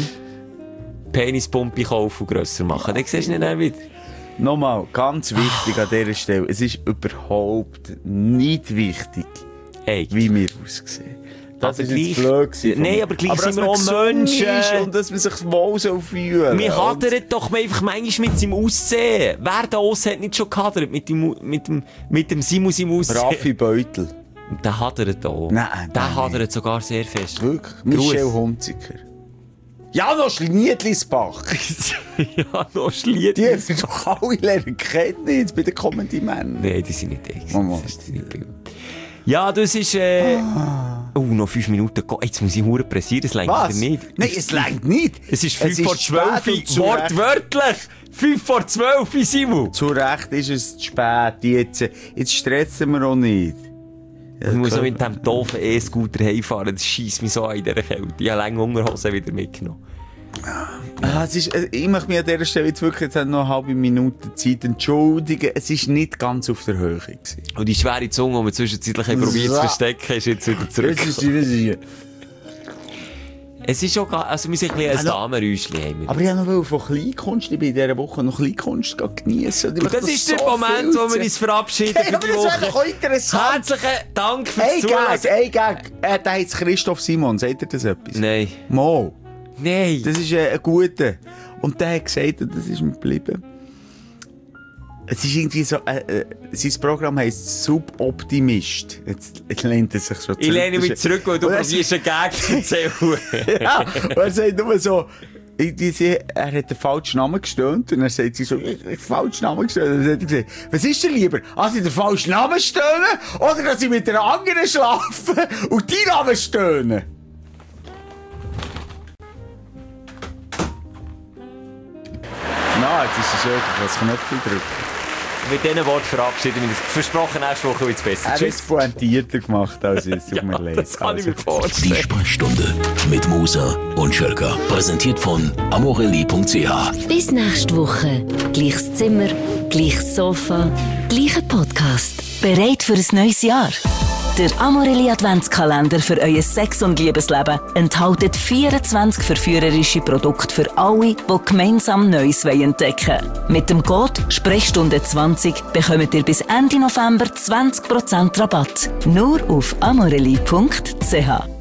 Penispumpe kaufen und grösser machen. Dann siehst du ihn dann wieder. Nochmal, ganz wichtig an dieser Stelle. Es ist überhaupt nicht wichtig, Hey, wie wir aussehen. Das Aber ist jetzt gleich- blöd gewesen von Nein, mir. aber gleich dass sind wir man auch gesund Menschen. ist und dass man sich wohl so fühlen. wir Und- hadern doch einfach manchmal mit seinem Aussehen. Wer da aussen hat nicht schon gehadert mit dem, mit dem, mit dem Simon seinem Aussehen? Raffi Beutel. Der hadert auch. Nein, Der nein, hadert sogar sehr fest. Wirklich? Gruß. Michel Hunziker. Janosch Niedlisbach. Ja, noch Schlied. Die haben wir doch alle lernen kennen jetzt bei den Comedy Men. Nein, die sind nicht echt. Oh Mann. Das ist nicht Bild. Ja, das ist, äh... Oh, noch fünf Minuten. Go- Jetzt muss ich hure pressieren, es reicht Was? wieder nicht. Nein, es reicht nicht. Es ist fünf vor zwölf. spät und zu Recht- Wortwörtlich! Fünf vor zwölf, Simon! Zu Recht ist es zu spät. Jetzt, jetzt stressen wir auch nicht. Ich muss noch mit dem doofen E-Scooter heimfahren. Das scheisst mich so an in dieser Kälte. Ich habe lange Unterhosen wieder mitgenommen. Ah, es ist, äh, ich möchte mich an dieser Stelle jetzt wirklich jetzt noch eine halbe Minute Zeit entschuldigen. Es ist nicht ganz auf der Höhe gewesen. Und die schwere Zunge, die wir zwischenzeitlich probiert zu So. verstecken, ist jetzt wieder Das zurück. ist die Es ist schon, also wir sind ein bisschen ein Damenräuschchen haben. Aber ich wollte noch von Kleinkunst, ich bin in dieser Woche noch Kleinkunst geniessen. Und, und das ist der so Moment, wo wir uns verabschieden hey, für die Woche. Das wäre doch interessant. Herzlichen Dank fürs hey, Zuhören. Hey, Gag, äh, der heißt Christoph Simon, sagt ihr das etwas? Nein. Mo. Nein. Das ist äh, ein guter. Und der hat gesagt, und das ist mir geblieben, es ist irgendwie so, äh, äh, sein Programm heisst Suboptimist. Jetzt, jetzt lehnt er sich schon zurück. Ich lehne mich zurück, weil du probierst einen Gag zu erzählen. Ja, und er sagt nur so, diese, er hat den falschen Namen gestöhnt und er sagt sie so, ich, ich falschen Namen gestöhnt. Und dann hat er gesagt, was ist denn lieber? Also den falschen Namen stöhnen oder dass ich mit einer anderen schlafe und die Namen stöhnen? Na, jetzt ist es schön, ich kann das Knöpfchen drücken. Mit diesen Worten verabschieden wir uns. Versprochen, nächste Woche wird es besser. Er hat es pointierter gemacht als ich. Es tut mir leid. Das kann ich mir Die vorstellen. Sprechstunde mit Musa und Schelka. Präsentiert von amorelli punkt c h. Bis nächste Woche. Gleiches Zimmer, gleiches Sofa, gleicher Podcast. Bereit für ein neues Jahr? Der Amorelli Adventskalender für euer Sex- und Liebesleben enthält vierundzwanzig verführerische Produkte für alle, die gemeinsam Neues entdecken wollen. Mit dem Code Sprechstunde zwanzig bekommt ihr bis Ende November zwanzig Prozent Rabatt. Nur auf amorelli punkt c h.